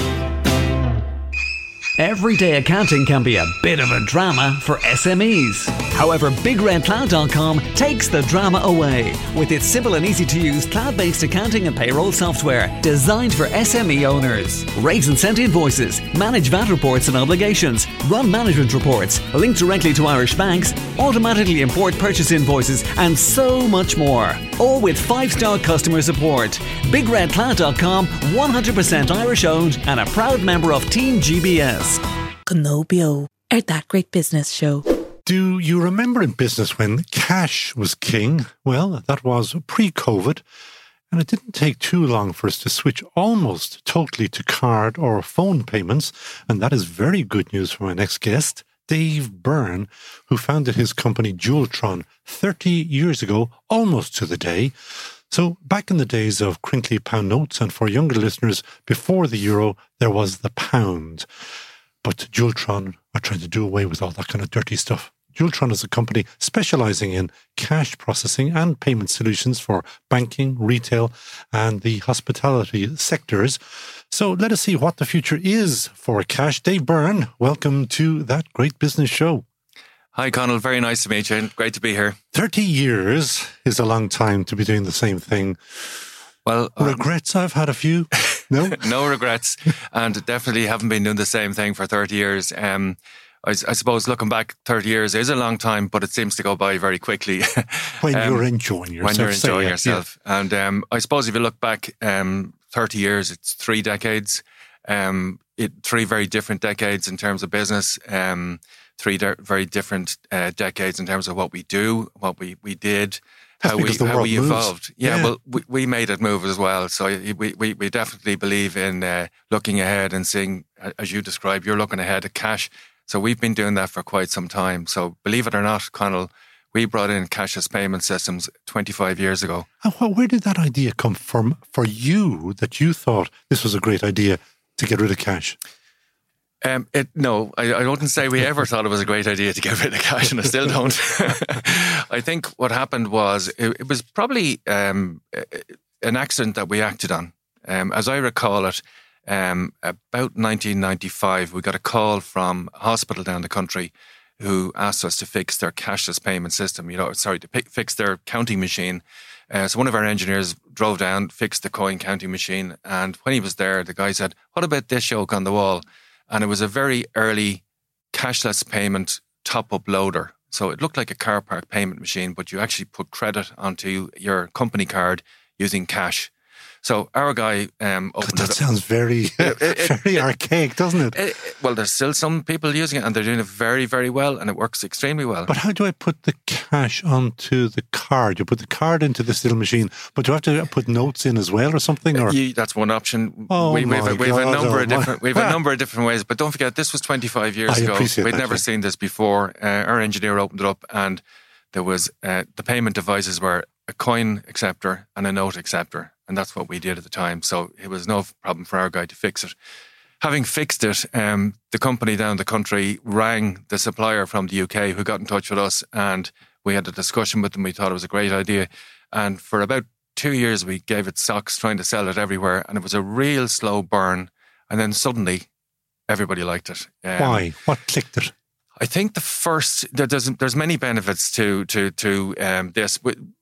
[SPEAKER 4] Everyday accounting can be a bit of a drama for S M Es. However, Big Red Cloud dot com takes the drama away with its simple and easy to use cloud-based accounting and payroll software designed for S M E owners. Raise and send invoices, manage V A T reports and obligations, run management reports, link directly to Irish banks, automatically import purchase invoices, and so much more. All with five-star customer support. Big Red Cloud dot com, one hundred percent Irish owned and a proud member of Team G B S.
[SPEAKER 1] Conobio, at That Great Business Show.
[SPEAKER 2] Do you remember in business when cash was king? Well, that was pre-COVID, and it didn't take too long for us to switch almost totally to card or phone payments, and that is very good news for my next guest, Dave Byrne, who founded his company Jeweltron thirty years ago, almost to the day. So back in the days of crinkly pound notes, and for younger listeners, before the euro, there was the pound. But Jeweltron are trying to do away with all that kind of dirty stuff. Jeweltron is a company specializing in cash processing and payment solutions for banking, retail, and the hospitality sectors. So let us see what the future is for cash. Dave Byrne, welcome to That Great Business Show.
[SPEAKER 5] Hi, Connell. Very nice to meet you. Great to be here.
[SPEAKER 2] thirty years is a long time to be doing the same thing.
[SPEAKER 5] Well, um,
[SPEAKER 2] Regrets? I've had a few. No?
[SPEAKER 5] no regrets, and definitely haven't been doing the same thing for thirty years. Um, I, I suppose looking back, thirty years is a long time, but it seems to go by very quickly.
[SPEAKER 2] When
[SPEAKER 5] um,
[SPEAKER 2] you're enjoying yourself.
[SPEAKER 5] When you're
[SPEAKER 2] say
[SPEAKER 5] enjoying
[SPEAKER 2] it,
[SPEAKER 5] yourself. Yeah. And um, I suppose if you look back um, thirty years, it's three decades. Um, it three very different decades in terms of business. Um, three de- very different uh, decades in terms of what we do, what we, we did.
[SPEAKER 2] That's
[SPEAKER 5] how we
[SPEAKER 2] the
[SPEAKER 5] how we
[SPEAKER 2] moves.
[SPEAKER 5] evolved. Yeah,
[SPEAKER 2] Yeah.
[SPEAKER 5] well, we, we made it move as well. So we we, we definitely believe in uh, looking ahead and seeing, as you described, you're looking ahead at cash. So we've been doing that for quite some time. So believe it or not, Connell, we brought in cashless payment systems twenty-five years ago.
[SPEAKER 2] And wh- where did that idea come from for you, that you thought this was a great idea to get rid of cash?
[SPEAKER 5] Um, it, no, I, I wouldn't say we ever thought it was a great idea to get rid of cash, and I still don't. I think what happened was it, it was probably um, an accident that we acted on. Um, as I recall it, um, about nineteen ninety-five, we got a call from a hospital down the country who asked us to fix their cashless payment system, you know, sorry, to pick, fix their counting machine. Uh, so one of our engineers drove down, fixed the coin counting machine. And when he was there, the guy said, what about this yoke on the wall? And it was a very early cashless payment top-up loader. So it looked like a car park payment machine, but you actually put credit onto your company card using cash. So our guy um, opened
[SPEAKER 2] that
[SPEAKER 5] it. That
[SPEAKER 2] sounds very,
[SPEAKER 5] it, it,
[SPEAKER 2] very
[SPEAKER 5] it,
[SPEAKER 2] archaic, doesn't it?
[SPEAKER 5] it? Well, there's still some people using it, and they're doing it very, very well, and it works extremely well.
[SPEAKER 2] But how do I put the cash onto the card? You put the card into this little machine, but do I have to put notes in as well, or something? Or
[SPEAKER 5] you, that's one option.
[SPEAKER 2] Oh
[SPEAKER 5] we, we've,
[SPEAKER 2] my
[SPEAKER 5] we've a
[SPEAKER 2] God,
[SPEAKER 5] number
[SPEAKER 2] oh
[SPEAKER 5] of different. We've a number of different ways. But don't forget, this was twenty-five years
[SPEAKER 2] I
[SPEAKER 5] ago.
[SPEAKER 2] appreciate
[SPEAKER 5] We'd
[SPEAKER 2] that,
[SPEAKER 5] never
[SPEAKER 2] yeah.
[SPEAKER 5] seen this before. Uh, our engineer opened it up, and there was uh, the payment devices were a coin acceptor and a note acceptor. And that's what we did at the time. So it was no problem for our guy to fix it. Having fixed it, um, the company down the country rang the supplier from the U K who got in touch with us, and we had a discussion with them. We thought it was a great idea. And for about two years, we gave it socks trying to sell it everywhere. And it was a real slow burn. And then suddenly, everybody liked it. Um,
[SPEAKER 2] why? What clicked it?
[SPEAKER 5] I think the first, there's, there's many benefits to, to, to um, this.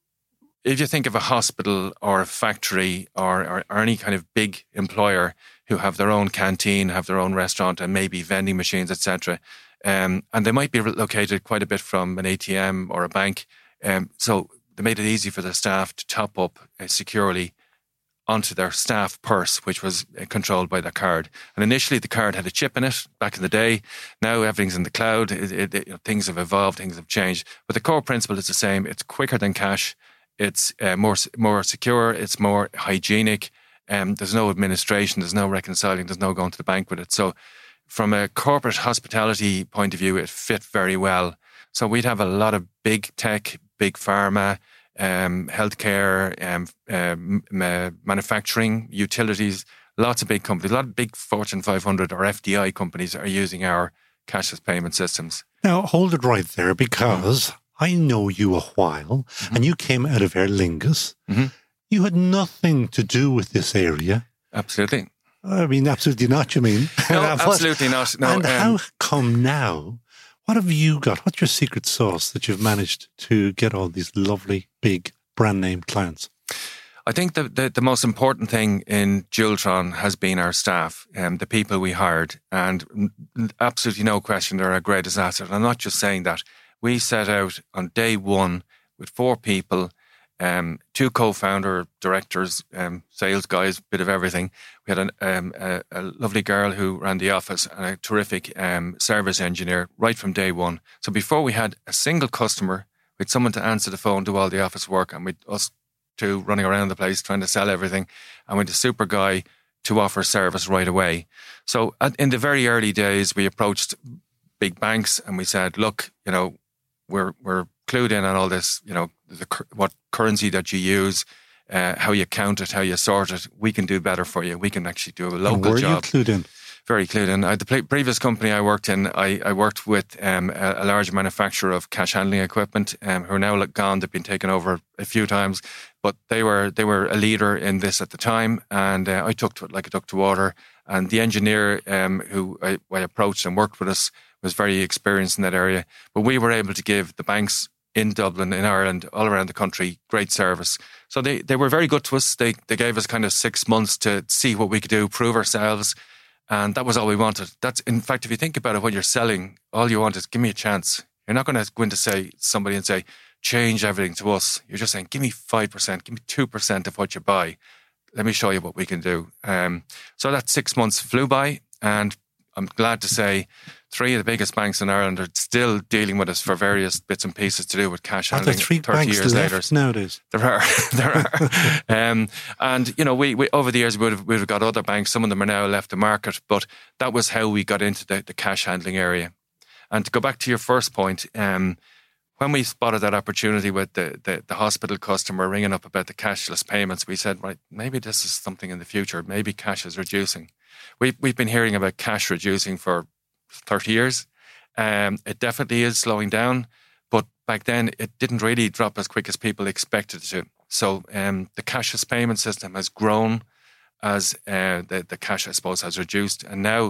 [SPEAKER 5] If you think of a hospital or a factory or, or, or any kind of big employer who have their own canteen, have their own restaurant and maybe vending machines, et cetera, um, and they might be located quite a bit from an A T M or a bank, um, so they made it easy for the staff to top up uh, securely onto their staff purse, which was uh, controlled by their card. And initially the card had a chip in it back in the day. Now everything's in the cloud. It, it, it, you know, things have evolved, things have changed. But the core principle is the same. It's quicker than cash. It's uh, more more secure. It's more hygienic. Um, there's no administration. There's no reconciling. There's no going to the bank with it. So from a corporate hospitality point of view, it fit very well. So we'd have a lot of big tech, big pharma, um, healthcare, um, um, uh, manufacturing, utilities, lots of big companies, a lot of big Fortune five hundred or F D I companies are using our cashless payment systems.
[SPEAKER 2] Now, hold it right there, because I know you a while, mm-hmm. and you came out of Aer Lingus. Mm-hmm. You had nothing to do with this area.
[SPEAKER 5] Absolutely.
[SPEAKER 2] I mean, absolutely not, you mean?
[SPEAKER 5] No, absolutely not. No,
[SPEAKER 2] and
[SPEAKER 5] um,
[SPEAKER 2] how come now? What have you got? What's your secret sauce that you've managed to get all these lovely, big, brand name clients?
[SPEAKER 5] I think the, the, the most important thing in Dualtron has been our staff, um, the people we hired. And absolutely no question, they're our greatest asset. I'm not just saying that. We set out on day one with four people, um, two co-founder directors, um, sales guys, bit of everything. We had an, um, a, a lovely girl who ran the office and a terrific um, service engineer right from day one. So before we had a single customer, we had someone to answer the phone, do all the office work, and with us two running around the place trying to sell everything, and with a super guy to offer service right away. So at, in the very early days, we approached big banks and we said, look, you know, we're we're clued in on all this, you know, the what currency that you use, uh, how you count it, how you sort it. We can do better for you. We can actually do a local
[SPEAKER 2] and were
[SPEAKER 5] job.
[SPEAKER 2] You clued in?
[SPEAKER 5] Very clued in. I, the pre- previous company I worked in, I, I worked with um, a, a large manufacturer of cash handling equipment, um, who are now gone. They've been taken over a few times, but they were they were a leader in this at the time, and uh, I took to it like a duck to water. And the engineer um, who I, I approached and worked with us was very experienced in that area. But we were able to give the banks in Dublin, in Ireland, all around the country, great service. So they, they were very good to us. They they gave us kind of six months to see what we could do, prove ourselves. And that was all we wanted. That's, in fact, if you think about it, when you're selling, all you want is give me a chance. You're not going to go in to say somebody and say, change everything to us. You're just saying, give me five percent, give me two percent of what you buy. Let me show you what we can do. Um, so that six months flew by, and I'm glad to say three of the biggest banks in Ireland are still dealing with us for various bits and pieces to do with cash handling.
[SPEAKER 2] Are there three
[SPEAKER 5] thirty
[SPEAKER 2] banks
[SPEAKER 5] years
[SPEAKER 2] left
[SPEAKER 5] later
[SPEAKER 2] nowadays?
[SPEAKER 5] There are, there are. um, and you know, we, we over the years we would have, we would have got other banks. Some of them are now left the market, but that was how we got into the, the cash handling area. And to go back to your first point, um, when we spotted that opportunity with the, the, the hospital customer ringing up about the cashless payments, we said, right, maybe this is something in the future. Maybe cash is reducing. We, we've been hearing about cash reducing for thirty years. Um, it definitely is slowing down, but back then it didn't really drop as quick as people expected it to. So um, the cashless payment system has grown as uh, the, the cash, I suppose, has reduced. And now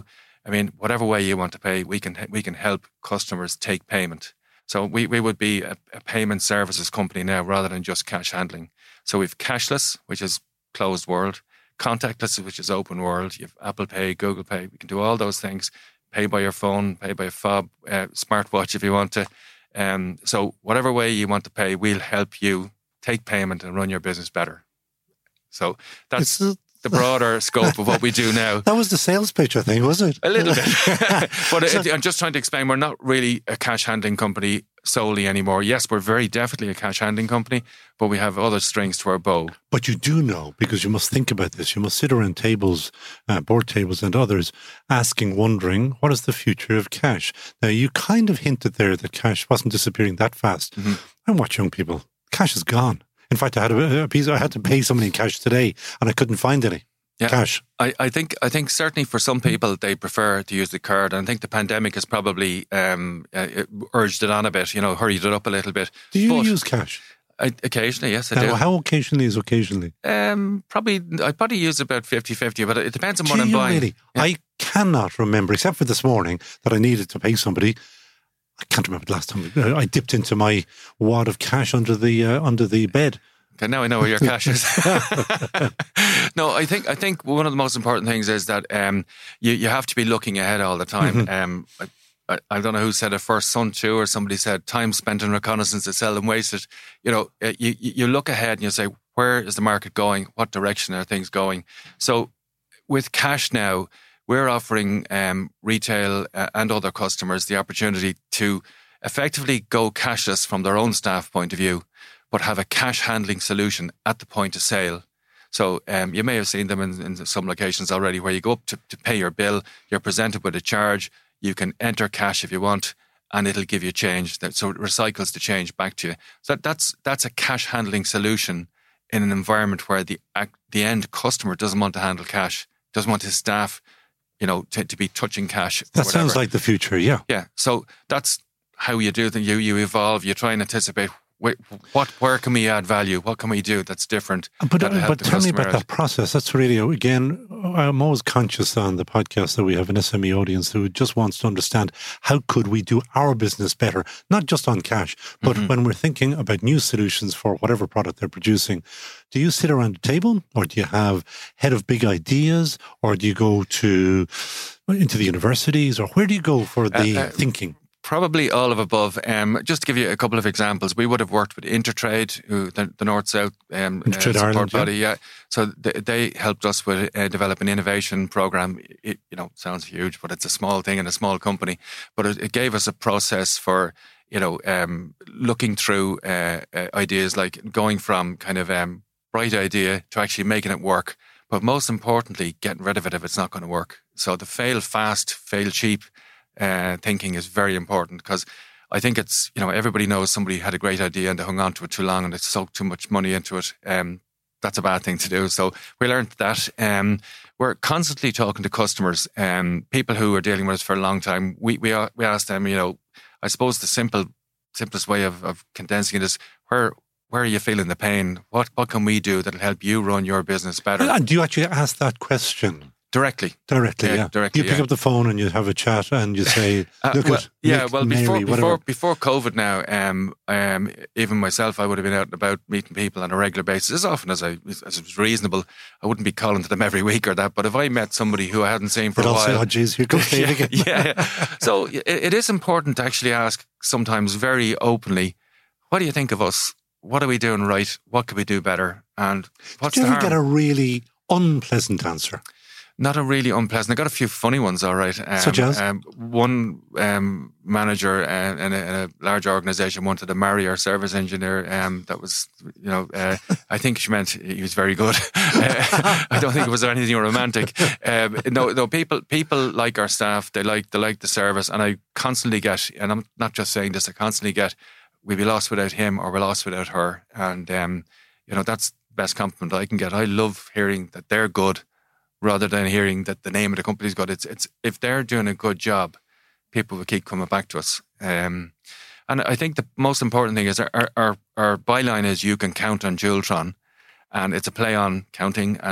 [SPEAKER 5] I mean, whatever way you want to pay, we can we can help customers take payment. So we, we would be a, a payment services company now rather than just cash handling. So we've cashless, which is closed world, contactless, which is open world. You have Apple Pay, Google Pay. We can do all those things. Pay by your phone, pay by a fob, uh, smartwatch if you want to. Um, so whatever way you want to pay, we'll help you take payment and run your business better. So that's the broader scope of what we do now.
[SPEAKER 2] That was the sales pitch, I think, was it?
[SPEAKER 5] A little bit. But so, it, I'm just trying to explain, we're not really a cash handling company solely anymore. Yes, we're very definitely a cash handling company, but we have other strings to our bow.
[SPEAKER 2] But you do know, because you must think about this, you must sit around tables, uh, board tables and others, asking, wondering, what is the future of cash? Now, you kind of hinted there that cash wasn't disappearing that fast. Mm-hmm. And watch young people, cash is gone. In fact, I had a, a piece. I had to pay somebody in cash today, and I couldn't find any
[SPEAKER 5] yeah.
[SPEAKER 2] cash.
[SPEAKER 5] I, I think. I think certainly for some people, they prefer to use the card. And I think the pandemic has probably um, uh, urged it on a bit. You know, hurried it up a little bit.
[SPEAKER 2] Do you
[SPEAKER 5] but
[SPEAKER 2] use cash?
[SPEAKER 5] I, occasionally, yes, I
[SPEAKER 2] now,
[SPEAKER 5] do.
[SPEAKER 2] How occasionally is occasionally?
[SPEAKER 5] Um, probably. I probably use about fifty-fifty, but it depends on
[SPEAKER 2] do
[SPEAKER 5] what I'm
[SPEAKER 2] you
[SPEAKER 5] buying.
[SPEAKER 2] Really?
[SPEAKER 5] Yeah.
[SPEAKER 2] I cannot remember, except for this morning, that I needed to pay somebody. I can't remember the last time I dipped into my wad of cash under the uh, under the bed.
[SPEAKER 5] Okay, now I know where your cash is. No, I think I think one of the most important things is that um, you you have to be looking ahead all the time. Mm-hmm. Um, I, I don't know who said it first, Sun Tzu, or somebody said, "Time spent in reconnaissance is seldom wasted." You know, you you look ahead and you say, "Where is the market going? What direction are things going?" So, with cash now, we're offering um, retail uh, and other customers the opportunity to effectively go cashless from their own staff point of view, but have a cash handling solution at the point of sale. So um, you may have seen them in, in some locations already where you go up to, to pay your bill, you're presented with a charge, you can enter cash if you want, and it'll give you change. So it recycles the change back to you. So that, that's that's a cash handling solution in an environment where the the end customer doesn't want to handle cash, doesn't want his staff, you know, to, to be touching cash.
[SPEAKER 2] That sounds like the future, yeah.
[SPEAKER 5] Yeah. So that's how you do it. You you evolve. You try and anticipate. Wait, what? Where can we add value? What can we do that's different?
[SPEAKER 2] But,
[SPEAKER 5] that
[SPEAKER 2] but tell me about out? that process. That's really, again, I'm always conscious on the podcast that we have an S M E audience who just wants to understand how could we do our business better, not just on cash, but mm-hmm. when we're thinking about new solutions for whatever product they're producing. Do you sit around a table, or do you have head of big ideas, or do you go to into the universities, or where do you go for the uh, uh, thinking?
[SPEAKER 5] Probably all of above. Um, just to give you a couple of examples, we would have worked with Intertrade, who the, the North-South um, uh, support Ireland, body. Yeah. yeah. So they, they helped us with uh, develop an innovation program. It, you know, sounds huge, but it's a small thing in a small company. But it, it gave us a process for, you know, um, looking through uh, uh, ideas, like going from kind of um, bright idea to actually making it work. But most importantly, getting rid of it if it's not going to work. So the fail fast, fail cheap Uh, thinking is very important, because I think it's, you know, everybody knows somebody had a great idea and they hung on to it too long and they soaked too much money into it. Um, that's a bad thing to do. So we learned that. Um, we're constantly talking to customers, um, people who are dealing with us for a long time. We we we ask them, you know, I suppose the simple simplest way of, of condensing it is, where where are you feeling the pain? What what can we do that'll help you run your business better?
[SPEAKER 2] And do you actually ask that question?
[SPEAKER 5] Directly.
[SPEAKER 2] Directly, yeah.
[SPEAKER 5] yeah. Directly,
[SPEAKER 2] you pick
[SPEAKER 5] yeah.
[SPEAKER 2] up the phone and you have a chat and you say, look
[SPEAKER 5] uh, well,
[SPEAKER 2] at
[SPEAKER 5] Yeah,
[SPEAKER 2] Nick,
[SPEAKER 5] well,
[SPEAKER 2] Mary,
[SPEAKER 5] before
[SPEAKER 2] whatever.
[SPEAKER 5] before before COVID now, um, um, even myself, I would have been out and about meeting people on a regular basis, as often as I as it was reasonable. I wouldn't be calling to them every week or that, but if I met somebody who I hadn't seen for
[SPEAKER 2] but
[SPEAKER 5] a
[SPEAKER 2] I'll
[SPEAKER 5] while...
[SPEAKER 2] say, oh, geez, here comes Dave again.
[SPEAKER 5] yeah, yeah. So it, it is important to actually ask sometimes very openly, what do you think of us? What are we doing right? What could we do better? And what's
[SPEAKER 2] Did you
[SPEAKER 5] the
[SPEAKER 2] ever
[SPEAKER 5] harm?
[SPEAKER 2] get a really unpleasant answer?
[SPEAKER 5] Not a really unpleasant. I got a few funny ones, all right. Um,
[SPEAKER 2] Such as?
[SPEAKER 5] Um, one um, manager uh, in, a, in a large organisation wanted to marry our service engineer. Um, that was, you know, uh, I think she meant he was very good. uh, I don't think it was anything romantic. Um, no, no. People, people like our staff. They like, they like the service, and I constantly get, and I'm not just saying this, I constantly get, we'd be lost without him, or we're lost without her, and um, you know, that's the best compliment I can get. I love hearing that they're good, rather than hearing that the name of the company's good. It's it's if they're doing a good job, people will keep coming back to us. Um, and I think the most important thing is our, our, our byline is, you can count on Jeweltron, and it's a play on counting and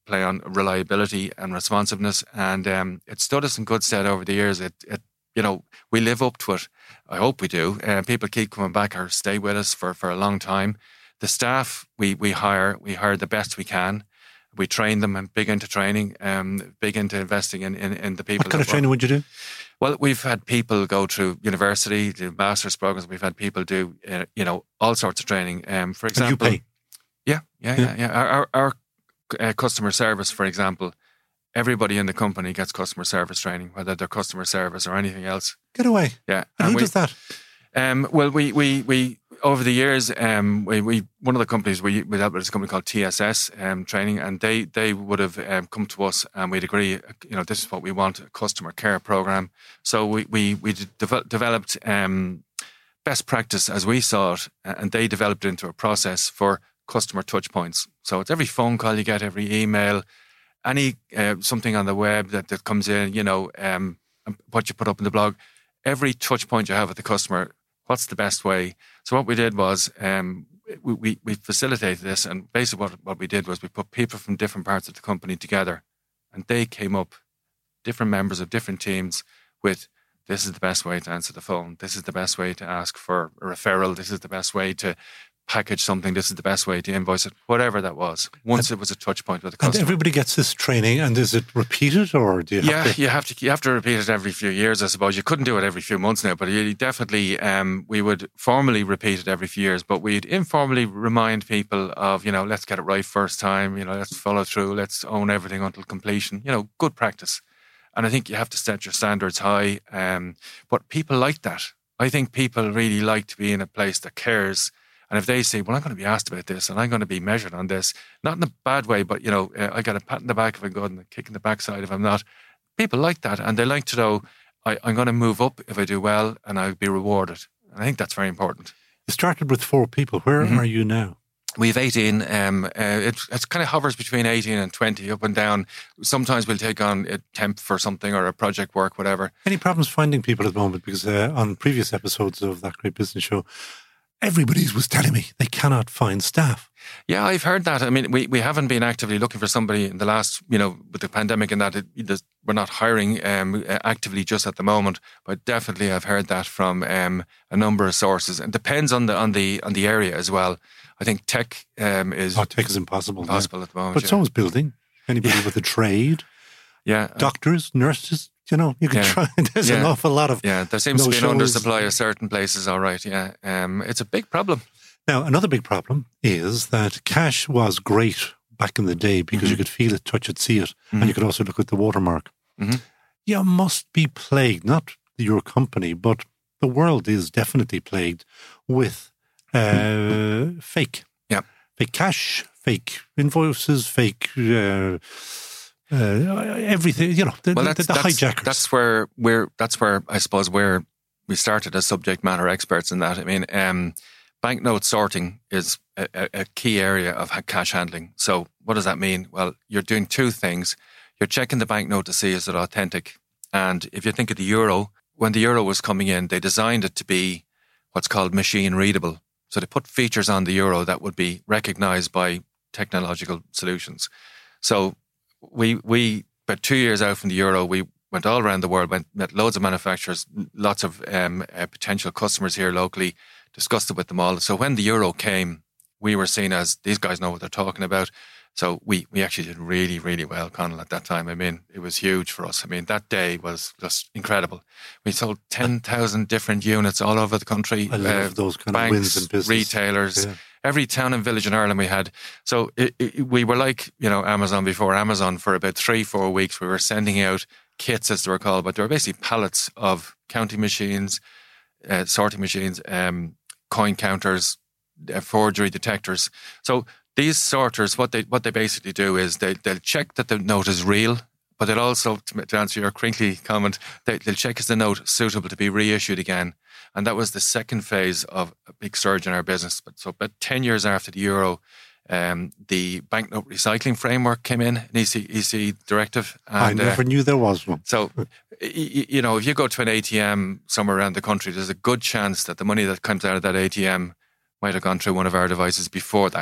[SPEAKER 5] play on reliability and responsiveness, and um, it stood us in good stead over the years. It, it, you know, we live up to it. I hope we do. Uh, people keep coming back or stay with us for, for a long time. The staff we we hire, we hire the best we can. We train them and big into training, um, big into investing in, in, in the people.
[SPEAKER 2] What kind of training would you do?
[SPEAKER 5] Well, we've had people go through university, do master's programs. We've had people do, uh, you know, all sorts of training. Um, for example,
[SPEAKER 2] and you pay?
[SPEAKER 5] Yeah, yeah, yeah, yeah. yeah. Our, our, our uh, customer service, for example, everybody in the company gets customer service training, whether they're customer service or anything else.
[SPEAKER 2] Get away.
[SPEAKER 5] Yeah.
[SPEAKER 2] And, and who
[SPEAKER 5] we,
[SPEAKER 2] does that?
[SPEAKER 5] Um, well, we, we, we, over the years, um, we, we, one of the companies we, we dealt with is a company called T S S um, training, and they, they would have um, come to us and we'd agree, you know, this is what we want, a customer care program. So we, we, we de- developed um, best practice as we saw it, and they developed it into a process for customer touch points. So it's every phone call you get, every email, any uh, something on the web that, that comes in, you know, um, what you put up in the blog, every touch point you have with the customer, what's the best way? So what we did was um, we, we, we facilitated this, and basically what, what we did was we put people from different parts of the company together, and they came up, different members of different teams, with this is the best way to answer the phone, this is the best way to ask for a referral, this is the best way to package something, this is the best way to invoice it, whatever that was. Once and, it was a touch point with the customer.
[SPEAKER 2] And everybody gets this training, and is it repeated, or do you have
[SPEAKER 5] yeah,
[SPEAKER 2] to?
[SPEAKER 5] you have to you have to repeat it every few years, I suppose. You couldn't do it every few months now, but you definitely, um, we would formally repeat it every few years, but we'd informally remind people of, you know, let's get it right first time, you know, let's follow through, let's own everything until completion, you know, good practice. And I think you have to set your standards high, um, but people like that. I think people really like to be in a place that cares. And if they say, well, I'm going to be asked about this and I'm going to be measured on this, not in a bad way, but, you know, I got a pat in the back if I'm good and a kick in the backside if I'm not. People like that. And they like to know I, I'm going to move up if I do well and I'll be rewarded. And I think that's very important.
[SPEAKER 2] You started with four people. Where mm-hmm. are you now?
[SPEAKER 5] We have eighteen. Um, uh, it it's kind of hovers between eighteen and twenty, up and down. Sometimes we'll take on a temp for something or a project work, whatever.
[SPEAKER 2] Any problems finding people at the moment? Because uh, on previous episodes of That Great Business Show, everybody was telling me they cannot find staff.
[SPEAKER 5] Yeah, I've heard that. I mean, we, we haven't been actively looking for somebody in the last, you know, with the pandemic and that, it, it, we're not hiring um, actively just at the moment. But definitely I've heard that from um, a number of sources. It depends on the on the, on the area as well. I think tech um, is...
[SPEAKER 2] Oh, tech is impossible.
[SPEAKER 5] Impossible yeah. at the moment,
[SPEAKER 2] But
[SPEAKER 5] yeah.
[SPEAKER 2] so is building. Anybody yeah. with a trade.
[SPEAKER 5] Yeah.
[SPEAKER 2] Doctors, nurses. You know, you can
[SPEAKER 5] yeah.
[SPEAKER 2] try. There's
[SPEAKER 5] yeah.
[SPEAKER 2] an awful lot of
[SPEAKER 5] Yeah, there seems
[SPEAKER 2] no
[SPEAKER 5] to be an
[SPEAKER 2] shows.
[SPEAKER 5] undersupply of certain places, all right, yeah. Um, it's a big problem.
[SPEAKER 2] Now, another big problem is that cash was great back in the day because mm-hmm. you could feel it, touch it, see it, mm-hmm. and you could also look at the watermark.
[SPEAKER 5] Mm-hmm.
[SPEAKER 2] You must be plagued, not your company, but the world is definitely plagued with uh, fake.
[SPEAKER 5] Yeah.
[SPEAKER 2] Fake cash, fake invoices, fake... Uh, Uh, everything, you know, the,
[SPEAKER 5] well,
[SPEAKER 2] the,
[SPEAKER 5] that's,
[SPEAKER 2] the
[SPEAKER 5] that's,
[SPEAKER 2] hijackers.
[SPEAKER 5] That's where we're. That's where I suppose where we started as subject matter experts in that. I mean, um, banknote sorting is a, a key area of cash handling. So, what does that mean? Well, you're doing two things. You're checking the banknote to see is it authentic, and if you think of the euro, when the euro was coming in, they designed it to be what's called machine readable. So they put features on the euro that would be recognised by technological solutions. So We, we about two years out from the euro, we went all around the world, went, met loads of manufacturers, lots of um, uh, potential customers here locally, discussed it with them all. So when the euro came, we were seen as, these guys know what they're talking about. So we, we actually did really, really well, Conal, at that time. I mean, it was huge for us. I mean, that day was just incredible. We sold ten thousand different units all over the country.
[SPEAKER 2] I love uh, those kind
[SPEAKER 5] banks,
[SPEAKER 2] of wins in business.
[SPEAKER 5] Retailers,
[SPEAKER 2] yeah.
[SPEAKER 5] Every town and village in Ireland we had. So it, it, we were like, you know, Amazon before Amazon for about three, four weeks. We were sending out kits, as they were called, but they were basically pallets of counting machines, uh, sorting machines, um, coin counters, uh, forgery detectors. So these sorters, what they what they basically do is they, they'll check that the note is real, but they'll also, to answer your crinkly comment, they, they'll check is the note suitable to be reissued again. And that was the second phase of a big surge in our business. But so about ten years after the euro, um, the banknote recycling framework came in, an E C, E C directive. And,
[SPEAKER 2] I never uh, knew there was one.
[SPEAKER 5] So, you know, if you go to an A T M somewhere around the country, there's a good chance that the money that comes out of that A T M might have gone through one of our devices before that.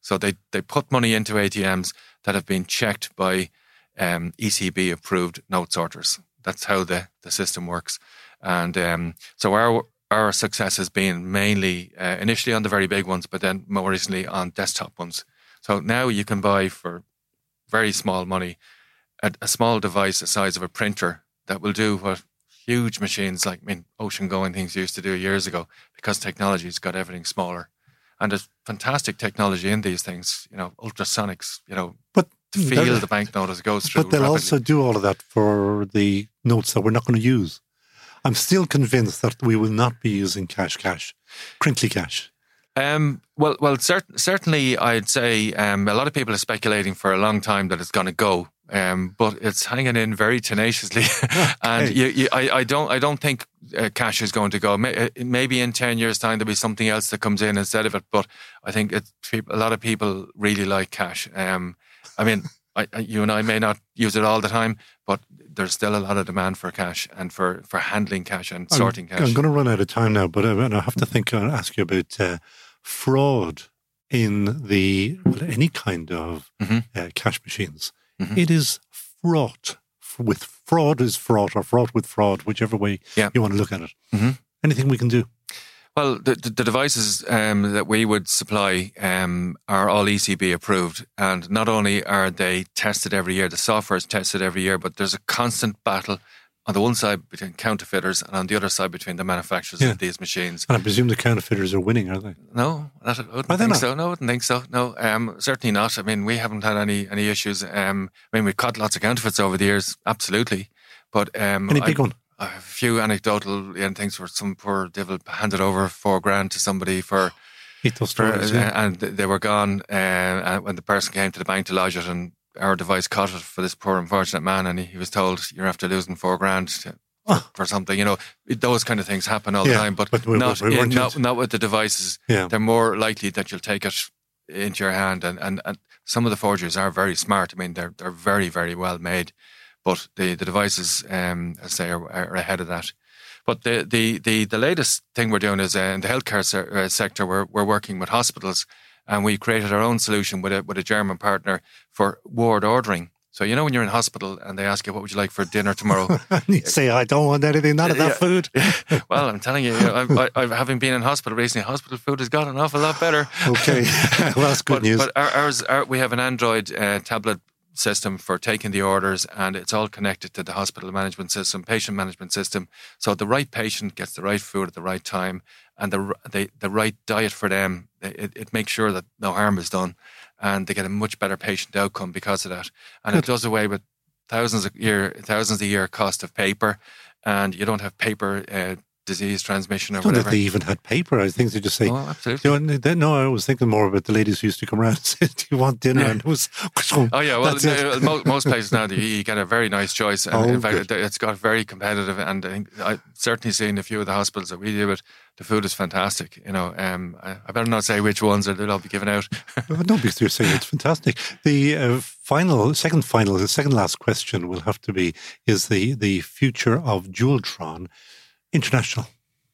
[SPEAKER 5] So they, they put money into A T Ms that have been checked by um, E C B-approved note sorters. That's how the, the system works. And um, so our our success has been mainly uh, initially on the very big ones, but then more recently on desktop ones. So now you can buy for very small money a, a small device the size of a printer that will do what huge machines like I mean, ocean-going things used to do years ago, because technology's got everything smaller. And there's fantastic technology in these things, you know, ultrasonics, you know,
[SPEAKER 2] but
[SPEAKER 5] to feel the banknote as it goes through.
[SPEAKER 2] But they'll
[SPEAKER 5] rapidly.
[SPEAKER 2] also do all of that for the notes that we're not going to use. I'm still convinced that we will not be using cash cash, crinkly cash.
[SPEAKER 5] Um, well, well, cert- certainly I'd say um, a lot of people are speculating for a long time that it's going to go, um, but it's hanging in very tenaciously.
[SPEAKER 2] Okay.
[SPEAKER 5] And you, you, I, I don't, I don't think uh, cash is going to go. May- maybe in ten years' time there'll be something else that comes in instead of it. But I think it's, a lot of people really like cash. Um, I mean, I, I, you and I may not use it all the time, but there's still a lot of demand for cash and for, for handling cash and sorting
[SPEAKER 2] I'm,
[SPEAKER 5] cash.
[SPEAKER 2] I'm going to run out of time now, but I, I have to think and ask you about uh, fraud in the well, any kind of
[SPEAKER 5] mm-hmm.
[SPEAKER 2] uh, cash machines.
[SPEAKER 5] Mm-hmm.
[SPEAKER 2] It is fraught with fraud is fraught or fraught with fraud, whichever way
[SPEAKER 5] yeah.
[SPEAKER 2] you want to look at it.
[SPEAKER 5] Mm-hmm.
[SPEAKER 2] Anything we can do?
[SPEAKER 5] Well, the, the, the devices um, that we would supply um, are all E C B approved, and not only are they tested every year, the software is tested every year, but there's a constant battle on the one side between counterfeiters and on the other side between the manufacturers
[SPEAKER 2] yeah.
[SPEAKER 5] of these machines.
[SPEAKER 2] And I presume the counterfeiters are winning, are they?
[SPEAKER 5] No, not, I wouldn't
[SPEAKER 2] are they
[SPEAKER 5] think
[SPEAKER 2] not?
[SPEAKER 5] so. No, I wouldn't think so. No, um, certainly not. I mean, we haven't had any any issues. Um, I mean, we've caught lots of counterfeits over the years, absolutely. But um,
[SPEAKER 2] any big
[SPEAKER 5] I,
[SPEAKER 2] one?
[SPEAKER 5] A few anecdotal you know, things where some poor devil handed over four grand to somebody for,
[SPEAKER 2] those
[SPEAKER 5] for
[SPEAKER 2] stories,
[SPEAKER 5] uh,
[SPEAKER 2] yeah.
[SPEAKER 5] and they were gone uh, when the person came to the bank to lodge it, and our device caught it for this poor unfortunate man, and he, he was told you're after losing four grand to,
[SPEAKER 2] oh.
[SPEAKER 5] for something. You know, those kind of things happen all
[SPEAKER 2] yeah,
[SPEAKER 5] the time, but,
[SPEAKER 2] but we,
[SPEAKER 5] not,
[SPEAKER 2] we
[SPEAKER 5] in, not not with the devices.
[SPEAKER 2] Yeah.
[SPEAKER 5] They're more likely that you'll take it into your hand, and, and, and some of the forgeries are very smart. I mean, they're they're very very well made, but the the devices, um, as I say, are, are ahead of that. But the, the, the, the latest thing we're doing is uh, in the healthcare se- uh, sector, we're, we're working with hospitals, and we created our own solution with a, with a German partner for ward ordering. So, you know, when you're in hospital and they ask you, what would you like for dinner tomorrow?
[SPEAKER 2] You say, I don't want anything, none of that
[SPEAKER 5] Yeah.
[SPEAKER 2] food.
[SPEAKER 5] Well, I'm telling you, you know, I, I, I, having been in hospital recently, hospital food has got an awful lot better.
[SPEAKER 2] Okay, well, that's good
[SPEAKER 5] but,
[SPEAKER 2] news.
[SPEAKER 5] But our, ours, our, we have an Android uh, tablet system for taking the orders, and it's all connected to the hospital management system, patient management system. So the right patient gets the right food at the right time, and the the, the right diet for them. It, it makes sure that no harm is done, and they get a much better patient outcome because of that. And it does away with thousands a year, thousands a year cost of paper, and you don't have paper uh, disease transmission or
[SPEAKER 2] I don't
[SPEAKER 5] whatever.
[SPEAKER 2] think they even had paper. I think they just say,
[SPEAKER 5] Oh, absolutely.
[SPEAKER 2] you know, they, no, I was thinking more about the ladies who used to come around and say, do you want dinner?
[SPEAKER 5] Yeah.
[SPEAKER 2] And it was,
[SPEAKER 5] Oh yeah, well,
[SPEAKER 2] that's it.
[SPEAKER 5] uh, most, most places now you, you get a very nice choice, and
[SPEAKER 2] Oh,
[SPEAKER 5] in fact,
[SPEAKER 2] good.
[SPEAKER 5] it's got very competitive. And I think I've certainly seen a few of the hospitals that we deal with. The food is fantastic. You know, um, I, I better not say which ones, or they'll all be given out.
[SPEAKER 2] no, because you're saying it's fantastic. The uh, final, second final, the second last question will have to be, is the, the future of Jeweltron international?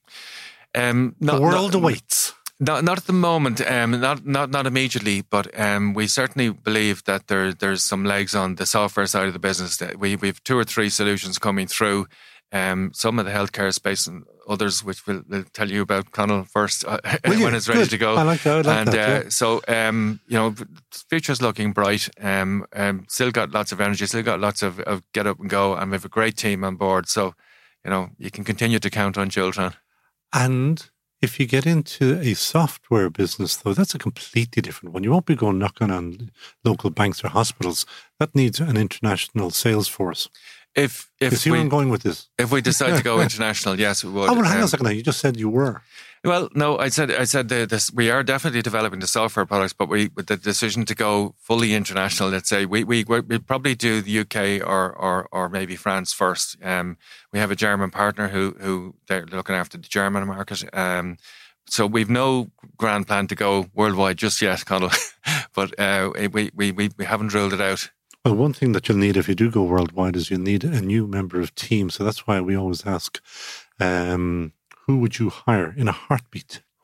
[SPEAKER 5] Um, not,
[SPEAKER 2] the world
[SPEAKER 5] not,
[SPEAKER 2] awaits.
[SPEAKER 5] Not, not at the moment, um, not not not immediately, but um, we certainly believe that there there's some legs on the software side of the business. That we we've two or three solutions coming through, um, some of the healthcare space and others, which we'll, we'll tell you about, Conal, first uh, when
[SPEAKER 2] you?
[SPEAKER 5] it's ready
[SPEAKER 2] Good.
[SPEAKER 5] to go.
[SPEAKER 2] I like that. I like
[SPEAKER 5] and
[SPEAKER 2] that,
[SPEAKER 5] uh,
[SPEAKER 2] yeah.
[SPEAKER 5] so, um, you know, the future's looking bright. Um, um, still got lots of energy, still got lots of, of get up and go, and we have a great team on board. So, you know, you can continue to count on Jeweltron.
[SPEAKER 2] And if you get into a software business, though, that's a completely different one. You won't be going knocking on local banks or hospitals. That needs an international sales force.
[SPEAKER 5] If if
[SPEAKER 2] you see
[SPEAKER 5] we,
[SPEAKER 2] where I'm going with this?
[SPEAKER 5] If we decide to go international, yes, we would.
[SPEAKER 2] Oh, well, hang on
[SPEAKER 5] Um,
[SPEAKER 2] a second now. You just said you were.
[SPEAKER 5] Well, no, I said I said the, this. We are definitely developing the software products, but we with the decision to go fully international. Let's say we we we'll probably do the U K or or or maybe France first. Um, we have a German partner who who they're looking after the German market. Um, so we've no grand plan to go worldwide just yet, Conal. But uh, we we we we haven't ruled it out.
[SPEAKER 2] Well, one thing that you'll need if you do go worldwide is you'll need a new member of team. So that's why we always ask, um, who would you hire in a heartbeat?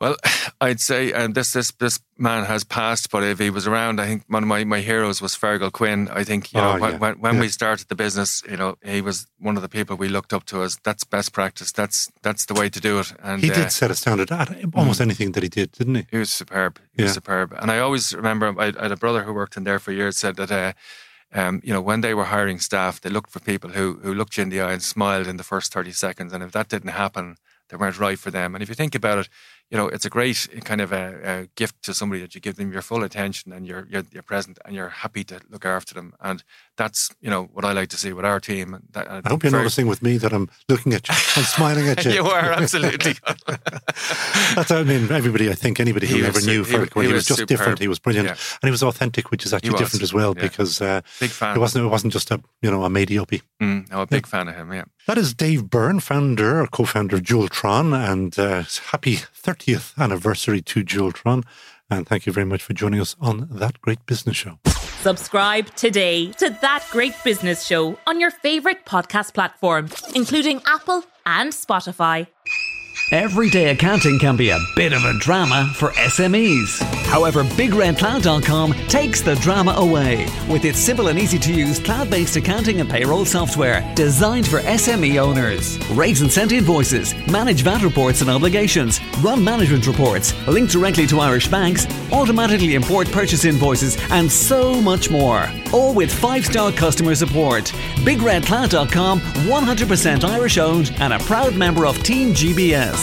[SPEAKER 5] Well, I'd say, and this this this man has passed, but if he was around, I think one of my, my heroes was Fergal Quinn. I think, you know,
[SPEAKER 2] oh,
[SPEAKER 5] when,
[SPEAKER 2] yeah.
[SPEAKER 5] when, when
[SPEAKER 2] yeah.
[SPEAKER 5] we started the business, you know, he was one of the people we looked up to as that's best practice. That's that's the way to do it. And
[SPEAKER 2] he
[SPEAKER 5] uh,
[SPEAKER 2] did set a standard at almost
[SPEAKER 5] mm.
[SPEAKER 2] anything that he did, didn't he?
[SPEAKER 5] He was superb. He
[SPEAKER 2] yeah.
[SPEAKER 5] was superb. And I always remember, I, I had a brother who worked in there for years, said that, uh, um, you know, when they were hiring staff, they looked for people who, who looked you in the eye and smiled in the first thirty seconds. And if that didn't happen, they weren't right for them. And if you think about it, you know, it's a great kind of a, a gift to somebody that you give them your full attention and you're, you're you're present and you're happy to look after them. And that's, you know, what I like to see with our team. That,
[SPEAKER 2] I hope you're very... noticing with me that I'm looking at you and smiling at you.
[SPEAKER 5] You are, absolutely.
[SPEAKER 2] That's, I mean, everybody, I think anybody who
[SPEAKER 5] he
[SPEAKER 2] ever
[SPEAKER 5] was,
[SPEAKER 2] knew
[SPEAKER 5] he,
[SPEAKER 2] Fergal Quinn, he, he was, was just
[SPEAKER 5] superb.
[SPEAKER 2] different. He was brilliant.
[SPEAKER 5] Yeah.
[SPEAKER 2] And he was authentic, which is actually different as well,
[SPEAKER 5] yeah.
[SPEAKER 2] because uh,
[SPEAKER 5] big fan.
[SPEAKER 2] It wasn't, it wasn't just a, you know, a matey-uppy.
[SPEAKER 5] Mm, no, a big yeah. fan of him, yeah.
[SPEAKER 2] That is Dave Byrne, founder or co-founder of Joultron, and uh, happy thirtieth anniversary to Joultron. And thank you very much for joining us on That Great Business Show.
[SPEAKER 1] Subscribe today to That Great Business Show on your favourite podcast platform, including Apple and Spotify.
[SPEAKER 4] Everyday accounting can be a bit of a drama for S M Es. However, Big Red Cloud dot com takes the drama away with its simple and easy to use cloud-based accounting and payroll software designed for S M E owners. Raise and send invoices, manage V A T reports and obligations, run management reports, link directly to Irish banks, automatically import purchase invoices, and so much more. All with five-star customer support. Big Red Cloud dot com, one hundred percent Irish owned and a proud member of Team G B S.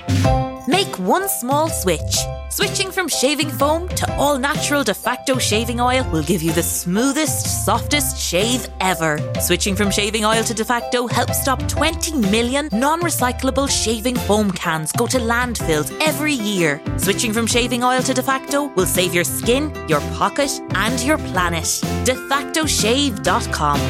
[SPEAKER 1] Make one small switch. Switching from shaving foam to all-natural De Facto shaving oil will give you the smoothest, softest shave ever. Switching from shaving oil to De Facto helps stop twenty million non-recyclable shaving foam cans go to landfills every year. Switching from shaving oil to De Facto will save your skin, your pocket, and your planet. de facto shave dot com.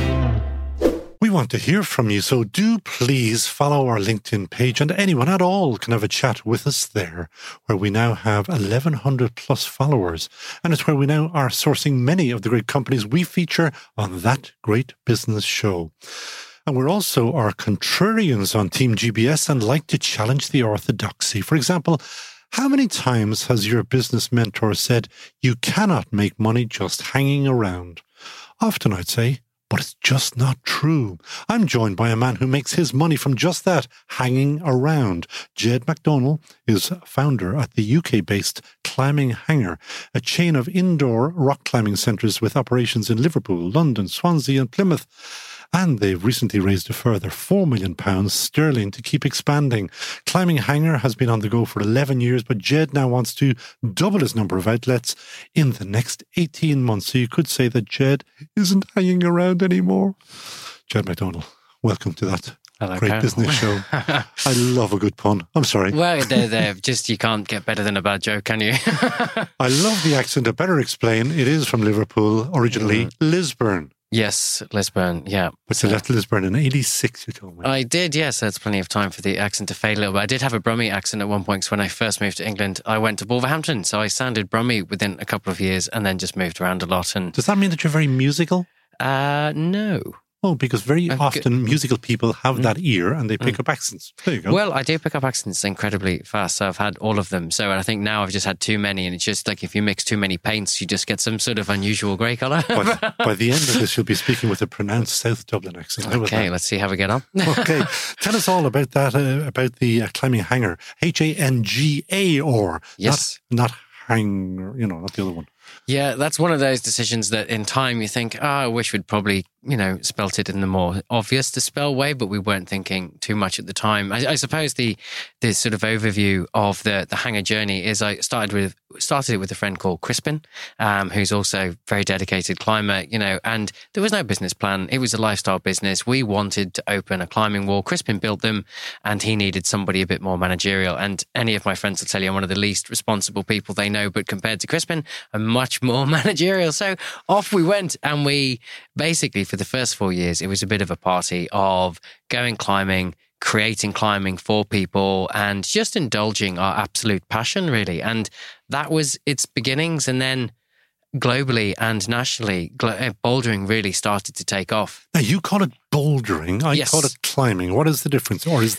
[SPEAKER 2] We want to hear from you, so do please follow our LinkedIn page, and anyone at all can have a chat with us there, where we now have eleven hundred plus followers, and it's where we now are sourcing many of the great companies we feature on That Great Business Show. And we're also our contrarians on Team G B S and like to challenge the orthodoxy. For example, how many times has your business mentor said you cannot make money just hanging around? Often I'd say, but it's just not true. I'm joined by a man who makes his money from just that, hanging around. Jed McDonnell is founder at the U K-based Climbing Hanger, a chain of indoor rock climbing centres with operations in Liverpool, London, Swansea and Plymouth. And they've recently raised a further four million pounds sterling to keep expanding. Climbing Hanger has been on the go for eleven years, but Jed now wants to double his number of outlets in the next eighteen months. So you could say that Jed isn't hanging around anymore. Jed McDonnell, welcome to That
[SPEAKER 6] Hello,
[SPEAKER 2] Great
[SPEAKER 6] Carol.
[SPEAKER 2] Business Show. I love a good pun. I'm sorry.
[SPEAKER 6] Well, they're, they're just, you can't get better than a bad joke, can you?
[SPEAKER 2] I love the accent. I better explain. It is from Liverpool, originally mm. Lisburn.
[SPEAKER 6] Yes, Lisburn, yeah.
[SPEAKER 2] But so, you left Lisburn in eighty-six, you told me.
[SPEAKER 6] I did, yes. There's plenty of time for the accent to fade a little bit. I did have a Brummie accent at one point, because when I first moved to England, I went to Wolverhampton, so I sounded Brummie within a couple of years and then just moved around a lot. And
[SPEAKER 2] does that mean that you're very musical?
[SPEAKER 6] Uh, no.
[SPEAKER 2] Oh, because very
[SPEAKER 6] I've
[SPEAKER 2] often
[SPEAKER 6] got,
[SPEAKER 2] musical people have
[SPEAKER 6] mm,
[SPEAKER 2] that ear and they pick mm. up accents. There you go.
[SPEAKER 6] Well, I do pick up accents incredibly fast, so I've had all of them. So I think now I've just had too many, and it's just like if you mix too many paints, you just get some sort of unusual grey colour.
[SPEAKER 2] by, by the end of this, you'll be speaking with a pronounced South Dublin accent. How
[SPEAKER 6] okay, let's see how we get on.
[SPEAKER 2] Okay, tell us all about that, uh, about the uh, Climbing Hanger. H A N G A R.
[SPEAKER 6] Yes.
[SPEAKER 2] Not, not hang, you know, not the other one.
[SPEAKER 6] Yeah, that's one of those decisions that in time you think, oh, I wish we'd probably, you know, spelt it in the more obvious to spell way, but we weren't thinking too much at the time. I, I suppose the the sort of overview of the the Hanger journey is I started with started it with a friend called Crispin, um, who's also a very dedicated climber, you know, and there was no business plan. It was a lifestyle business. We wanted to open a climbing wall. Crispin built them, and he needed somebody a bit more managerial. And any of my friends will tell you I'm one of the least responsible people they know, but compared to Crispin, I'm much more managerial. So off we went, and we basically, for the first four years, it was a bit of a party of going climbing, creating climbing for people, and just indulging our absolute passion, really. And that was its beginnings. And then globally and nationally, bouldering really started to take off.
[SPEAKER 2] Now, you call it bouldering. I
[SPEAKER 6] yes.
[SPEAKER 2] call it climbing. What is the difference, or is there?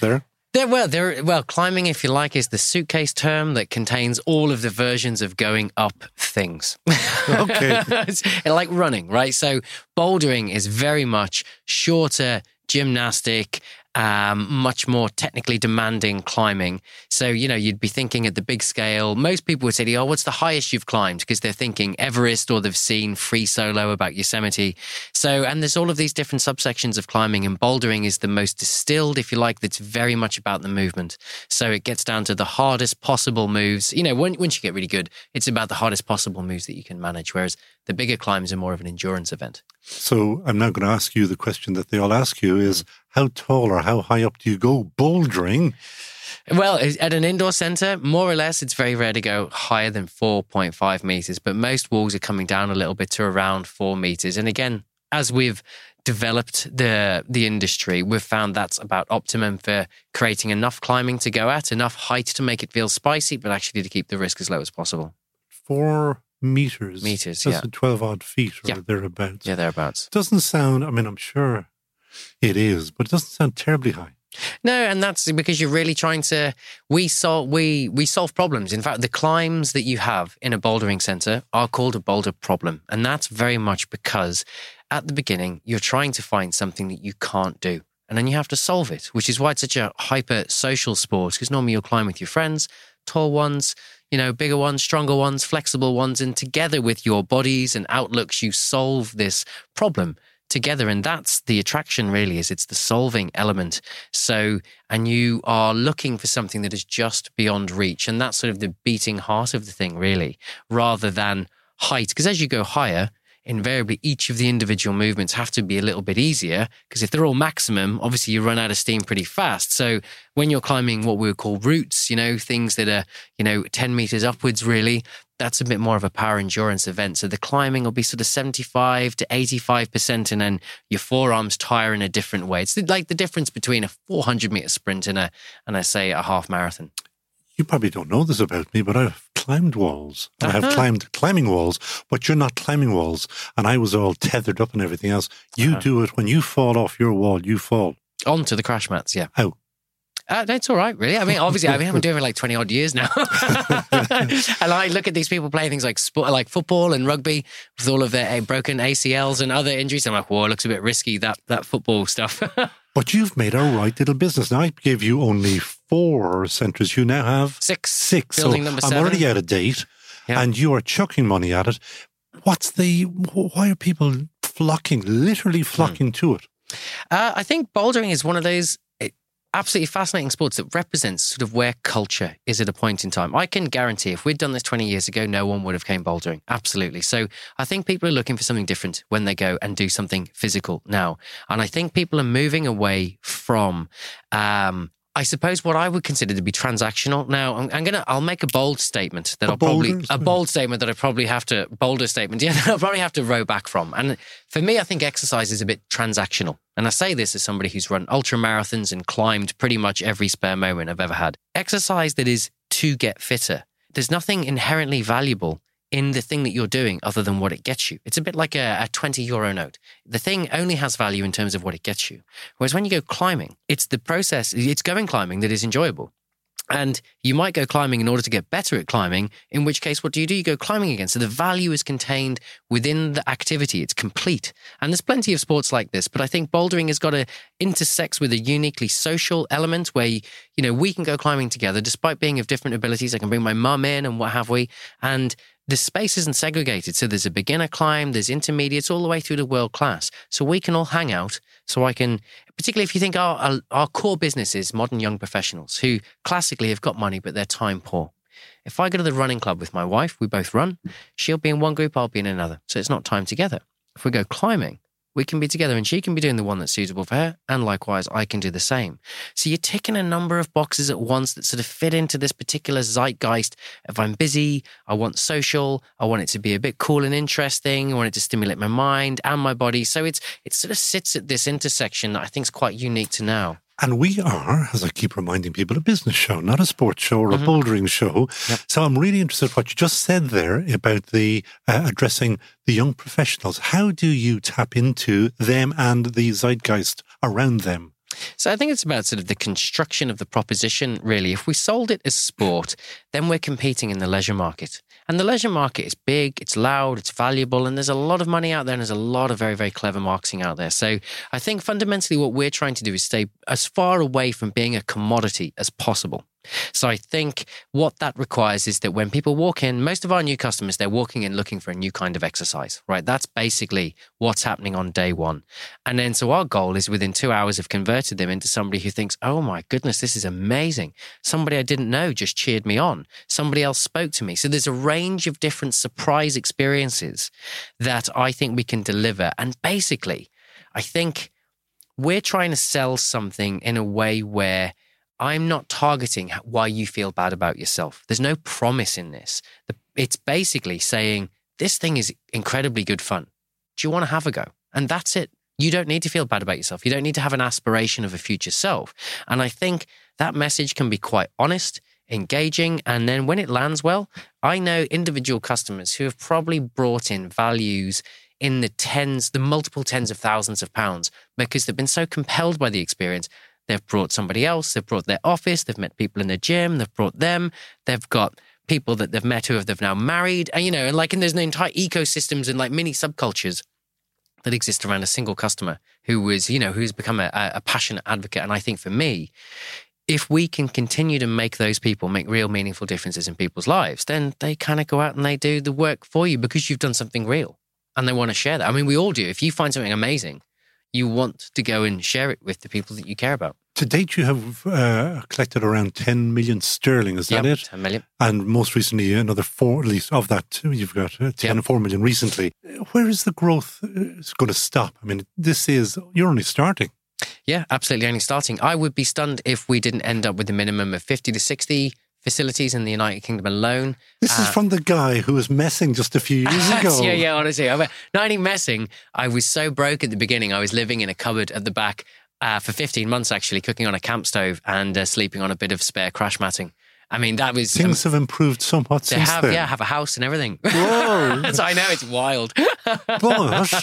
[SPEAKER 6] There, well, there, well, climbing, if you like, is the suitcase term that contains all of the versions of going up things.
[SPEAKER 2] Okay.
[SPEAKER 6] It's like running, right? So bouldering is very much shorter, gymnastic, um, much more technically demanding climbing. So, you know, you'd be thinking at the big scale, most people would say, oh, what's the highest you've climbed? Because they're thinking Everest, or they've seen Free Solo about Yosemite. So, and there's all of these different subsections of climbing, and bouldering is the most distilled, if you like, that's very much about the movement. So it gets down to the hardest possible moves. You know, when, once you get really good, it's about the hardest possible moves that you can manage, whereas the bigger climbs are more of an endurance event.
[SPEAKER 2] So I'm now going to ask you the question that they all ask you is, how tall or how high up do you go bouldering?
[SPEAKER 6] Well, at an indoor centre, more or less, it's very rare to go higher than four point five metres, but most walls are coming down a little bit to around four metres. And again, as we've developed the the industry, we've found that's about optimum for creating enough climbing to go at, enough height to make it feel spicy, but actually to keep the risk as low as possible.
[SPEAKER 2] Four metres.
[SPEAKER 6] Meters,
[SPEAKER 2] That's
[SPEAKER 6] yeah.
[SPEAKER 2] twelve odd feet or
[SPEAKER 6] Yeah.
[SPEAKER 2] thereabouts.
[SPEAKER 6] Yeah, thereabouts.
[SPEAKER 2] Doesn't sound, I mean, I'm sure it is, but it doesn't sound terribly high.
[SPEAKER 6] No, and that's because you're really trying to, we solve, we, we solve problems. In fact, the climbs that you have in a bouldering centre are called a boulder problem. And that's very much because at the beginning, you're trying to find something that you can't do. And then you have to solve it, which is why it's such a hyper social sport, because normally you'll climb with your friends, tall ones, you know, bigger ones, stronger ones, flexible ones, and together with your bodies and outlooks, you solve this problem together. And that's the attraction, really, is it's the solving element. So, and you are looking for something that is just beyond reach. And that's sort of the beating heart of the thing, really, rather than height. Because as you go higher, invariably each of the individual movements have to be a little bit easier, because if they're all maximum, obviously you run out of steam pretty fast. So when you're climbing what we would call routes, you know, things that are, you know, ten meters upwards, really, that's a bit more of a power endurance event. So the climbing will be sort of seventy-five to eighty-five percent, and then your forearms tire in a different way. It's like the difference between a four hundred meter sprint and a, and I say a half marathon.
[SPEAKER 2] You probably don't know this about me, but I've climbed walls. And
[SPEAKER 6] Uh-huh.
[SPEAKER 2] I have climbed climbing walls, but you're not climbing walls. And I was all tethered up and everything else. You
[SPEAKER 6] Uh-huh.
[SPEAKER 2] do it. When you fall off your wall, you fall.
[SPEAKER 6] Onto the crash mats, yeah.
[SPEAKER 2] How?
[SPEAKER 6] Uh, that's all right, really. I mean, obviously, I mean, I've been doing it for like twenty odd years now. And I look at these people playing things like sport, like football and rugby with all of their uh, broken A C Ls and other injuries. I'm like, whoa, it looks a bit risky, that, that football stuff.
[SPEAKER 2] But you've made a right little business. Now, I gave you only four centres. You now have
[SPEAKER 6] Six.
[SPEAKER 2] six.
[SPEAKER 6] Building
[SPEAKER 2] so
[SPEAKER 6] number
[SPEAKER 2] I'm
[SPEAKER 6] seven.
[SPEAKER 2] already out of date.
[SPEAKER 6] Yeah.
[SPEAKER 2] And you are chucking money at it. What's the, why are people flocking, literally flocking
[SPEAKER 6] Hmm.
[SPEAKER 2] to it?
[SPEAKER 6] Uh, I think bouldering is one of those eh, absolutely fascinating sports that represents sort of where culture is at a point in time. I can guarantee if we'd done this twenty years ago, no one would have came bouldering. Absolutely. So I think people are looking for something different when they go and do something physical now. And I think people are moving away from, um, I suppose, what I would consider to be transactional. Now, I'm, I'm gonna, I'll make a bold statement that
[SPEAKER 2] A
[SPEAKER 6] I'll probably,
[SPEAKER 2] boulder
[SPEAKER 6] a bold statement that I probably have to, bolder statement, yeah, that I'll probably have to row back from. And for me, I think exercise is a bit transactional. And I say this as somebody who's run ultra marathons and climbed pretty much every spare moment I've ever had. Exercise that is to get fitter. There's nothing inherently valuable in the thing that you're doing other than what it gets you. It's a bit like a, a twenty euro note. The thing only has value in terms of what it gets you. Whereas when you go climbing, it's the process, it's going climbing that is enjoyable. And you might go climbing in order to get better at climbing, in which case, what do you do? You go climbing again. So the value is contained within the activity. It's complete. And there's plenty of sports like this, but I think bouldering has got to intersect with a uniquely social element where, you know, we can go climbing together despite being of different abilities. I can bring my mum in and what have we. And the space isn't segregated. So there's a beginner climb, there's intermediates, all the way through to world class. So we can all hang out. So I can, particularly if you think our, our, our core business is modern young professionals who classically have got money, but they're time poor. If I go to the running club with my wife, we both run, she'll be in one group, I'll be in another. So it's not time together. If we go climbing, we can be together and she can be doing the one that's suitable for her. And likewise, I can do the same. So you're ticking a number of boxes at once that sort of fit into this particular zeitgeist. If I'm busy, I want social, I want it to be a bit cool and interesting. I want it to stimulate my mind and my body. So it's it sort of sits at this intersection that I think is quite unique to now.
[SPEAKER 2] And we are, as I keep reminding people, a business show, not a sports show or a
[SPEAKER 6] Mm-hmm.
[SPEAKER 2] bouldering show.
[SPEAKER 6] Yep.
[SPEAKER 2] So I'm really interested in what you just said there about the uh, addressing the young professionals. How do you tap into them and the zeitgeist around them?
[SPEAKER 6] So I think it's about sort of the construction of the proposition, really. If we sold it as sport, then we're competing in the leisure market. And the leisure market is big, it's loud, it's valuable, and there's a lot of money out there, and there's a lot of very, very clever marketing out there. So I think fundamentally what we're trying to do is stay as far away from being a commodity as possible. So I think what that requires is that when people walk in, most of our new customers, they're walking in looking for a new kind of exercise, right? That's basically what's happening on day one. And then so our goal is within two hours of converted them into somebody who thinks, oh my goodness, this is amazing. Somebody I didn't know just cheered me on. Somebody else spoke to me. So there's a range of different surprise experiences that I think we can deliver. And basically, I think we're trying to sell something in a way where I'm not targeting why you feel bad about yourself. There's no promise in this. It's basically saying, this thing is incredibly good fun. Do you want to have a go? And that's it. You don't need to feel bad about yourself. You don't need to have an aspiration of a future self. And I think that message can be quite honest, engaging. And then when it lands well, I know individual customers who have probably brought in values in the tens, the multiple tens of thousands of pounds because they've been so compelled by the experience. They've brought somebody else, they've brought their office, they've met people in the gym, they've brought them, they've got people that they've met who they've now married, and you know, and like, and there's an entire ecosystems and like mini subcultures that exist around a single customer who was, you know, who's become a, a passionate advocate. And I think for me, if we can continue to make those people make real meaningful differences in people's lives, then they kind of go out and they do the work for you because you've done something real and they want to share that. I mean, we all do. If you find something amazing, you want to go and share it with the people that you care about.
[SPEAKER 2] To date, you have uh, collected around ten million sterling, is that
[SPEAKER 6] yep,
[SPEAKER 2] it?
[SPEAKER 6] ten million.
[SPEAKER 2] And most recently, another four, at least of that, you've got uh, ten, yep. four million recently. Where is the growth uh, going to stop? I mean, this is, you're only starting.
[SPEAKER 6] Yeah, absolutely only starting. I would be stunned if we didn't end up with a minimum of fifty to sixty facilities in the United Kingdom alone.
[SPEAKER 2] This uh, is from the guy who was messing just a few years ago.
[SPEAKER 6] Yeah, yeah, honestly. I mean, not only messing, I was so broke at the beginning. I was living in a cupboard at the back uh, for fifteen months, actually, cooking on a camp stove and uh, sleeping on a bit of spare crash matting. I mean, that was...
[SPEAKER 2] Things um, have improved somewhat
[SPEAKER 6] they
[SPEAKER 2] since
[SPEAKER 6] have,
[SPEAKER 2] then.
[SPEAKER 6] Yeah, have a house and everything.
[SPEAKER 2] Whoa.
[SPEAKER 6] So I know it's wild.
[SPEAKER 2] But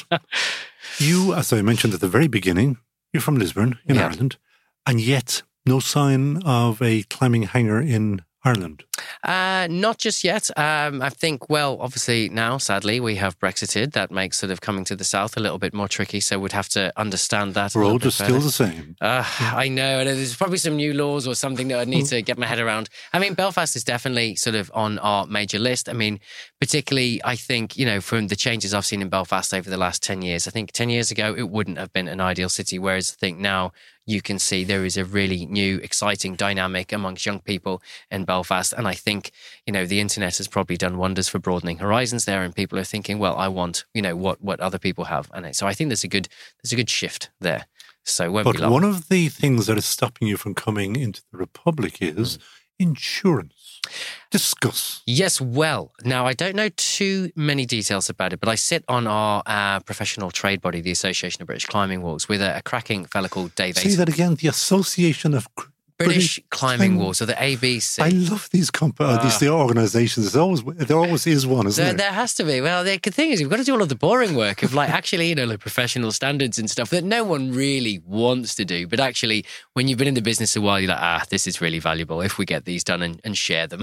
[SPEAKER 2] you, as I mentioned at the very beginning, you're from Lisburn in
[SPEAKER 6] yeah.
[SPEAKER 2] Ireland, and yet no sign of a climbing hangar in Ireland.
[SPEAKER 6] Uh, not just yet. Um, I think, well, obviously now, sadly, we have Brexited. That makes sort of coming to the south a little bit more tricky. So we'd have to understand that.
[SPEAKER 2] Road is still the same.
[SPEAKER 6] Uh, I know. And there's probably some new laws or something that I need to get my head around. I mean, Belfast is definitely sort of on our major list. I mean, particularly, I think, you know, from the changes I've seen in Belfast over the last ten years, I think ten years ago, it wouldn't have been an ideal city. Whereas I think now, you can see there is a really new, exciting dynamic amongst young people in Belfast. And I think, you know, the internet has probably done wonders for broadening horizons there. And people are thinking, well, I want, you know, what, what other people have. And so I think there's a good, there's a good shift there. So it won't
[SPEAKER 2] but
[SPEAKER 6] be long.
[SPEAKER 2] One of the things that is stopping you from coming into the Republic is mm. insurance. Discuss.
[SPEAKER 6] Yes, well, now I don't know too many details about it, but I sit on our uh, professional trade body, the Association of British Climbing Walls, with a, a cracking fella called Dave Ayton.
[SPEAKER 2] Say that again, the Association of British,
[SPEAKER 6] British Climbing Clim- Walls, or the A B C.
[SPEAKER 2] I love these comp- uh, these the organisations. There's always there always is one, isn't
[SPEAKER 6] there?
[SPEAKER 2] there?
[SPEAKER 6] There has to be. Well, the thing is, you've got to do all of the boring work of like actually, you know, like professional standards and stuff that no one really wants to do. But actually, when you've been in the business a while, you're like, ah, this is really valuable if we get these done and, and share them.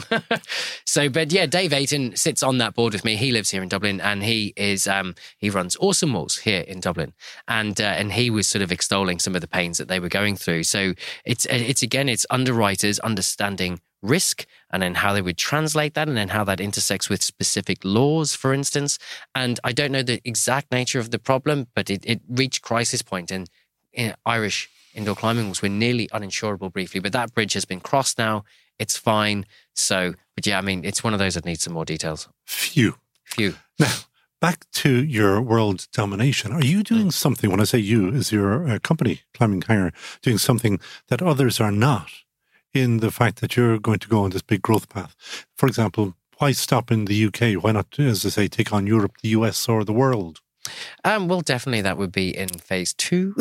[SPEAKER 6] So, but yeah, Dave Ayton sits on that board with me. He lives here in Dublin, and he is um, he runs Awesome Walls here in Dublin, and uh, and he was sort of extolling some of the pains that they were going through. So it's it's again, it's underwriters understanding risk and then how they would translate that and then how that intersects with specific laws, for instance. And I don't know the exact nature of the problem, but it, it reached crisis point and in Irish indoor climbing walls were nearly uninsurable briefly, but that bridge has been crossed now. It's fine. So, but yeah, I mean, it's one of those that needs some more details.
[SPEAKER 2] Phew.
[SPEAKER 6] Phew.
[SPEAKER 2] Now, back to your world domination. Are you doing something, when I say you, is your uh, company, Climbing Hangar, doing something that others are not in the fact that you're going to go on this big growth path? For example, why stop in the U K? Why not, as I say, take on Europe, the U S, or the world?
[SPEAKER 6] Um, well, definitely that would be in phase two.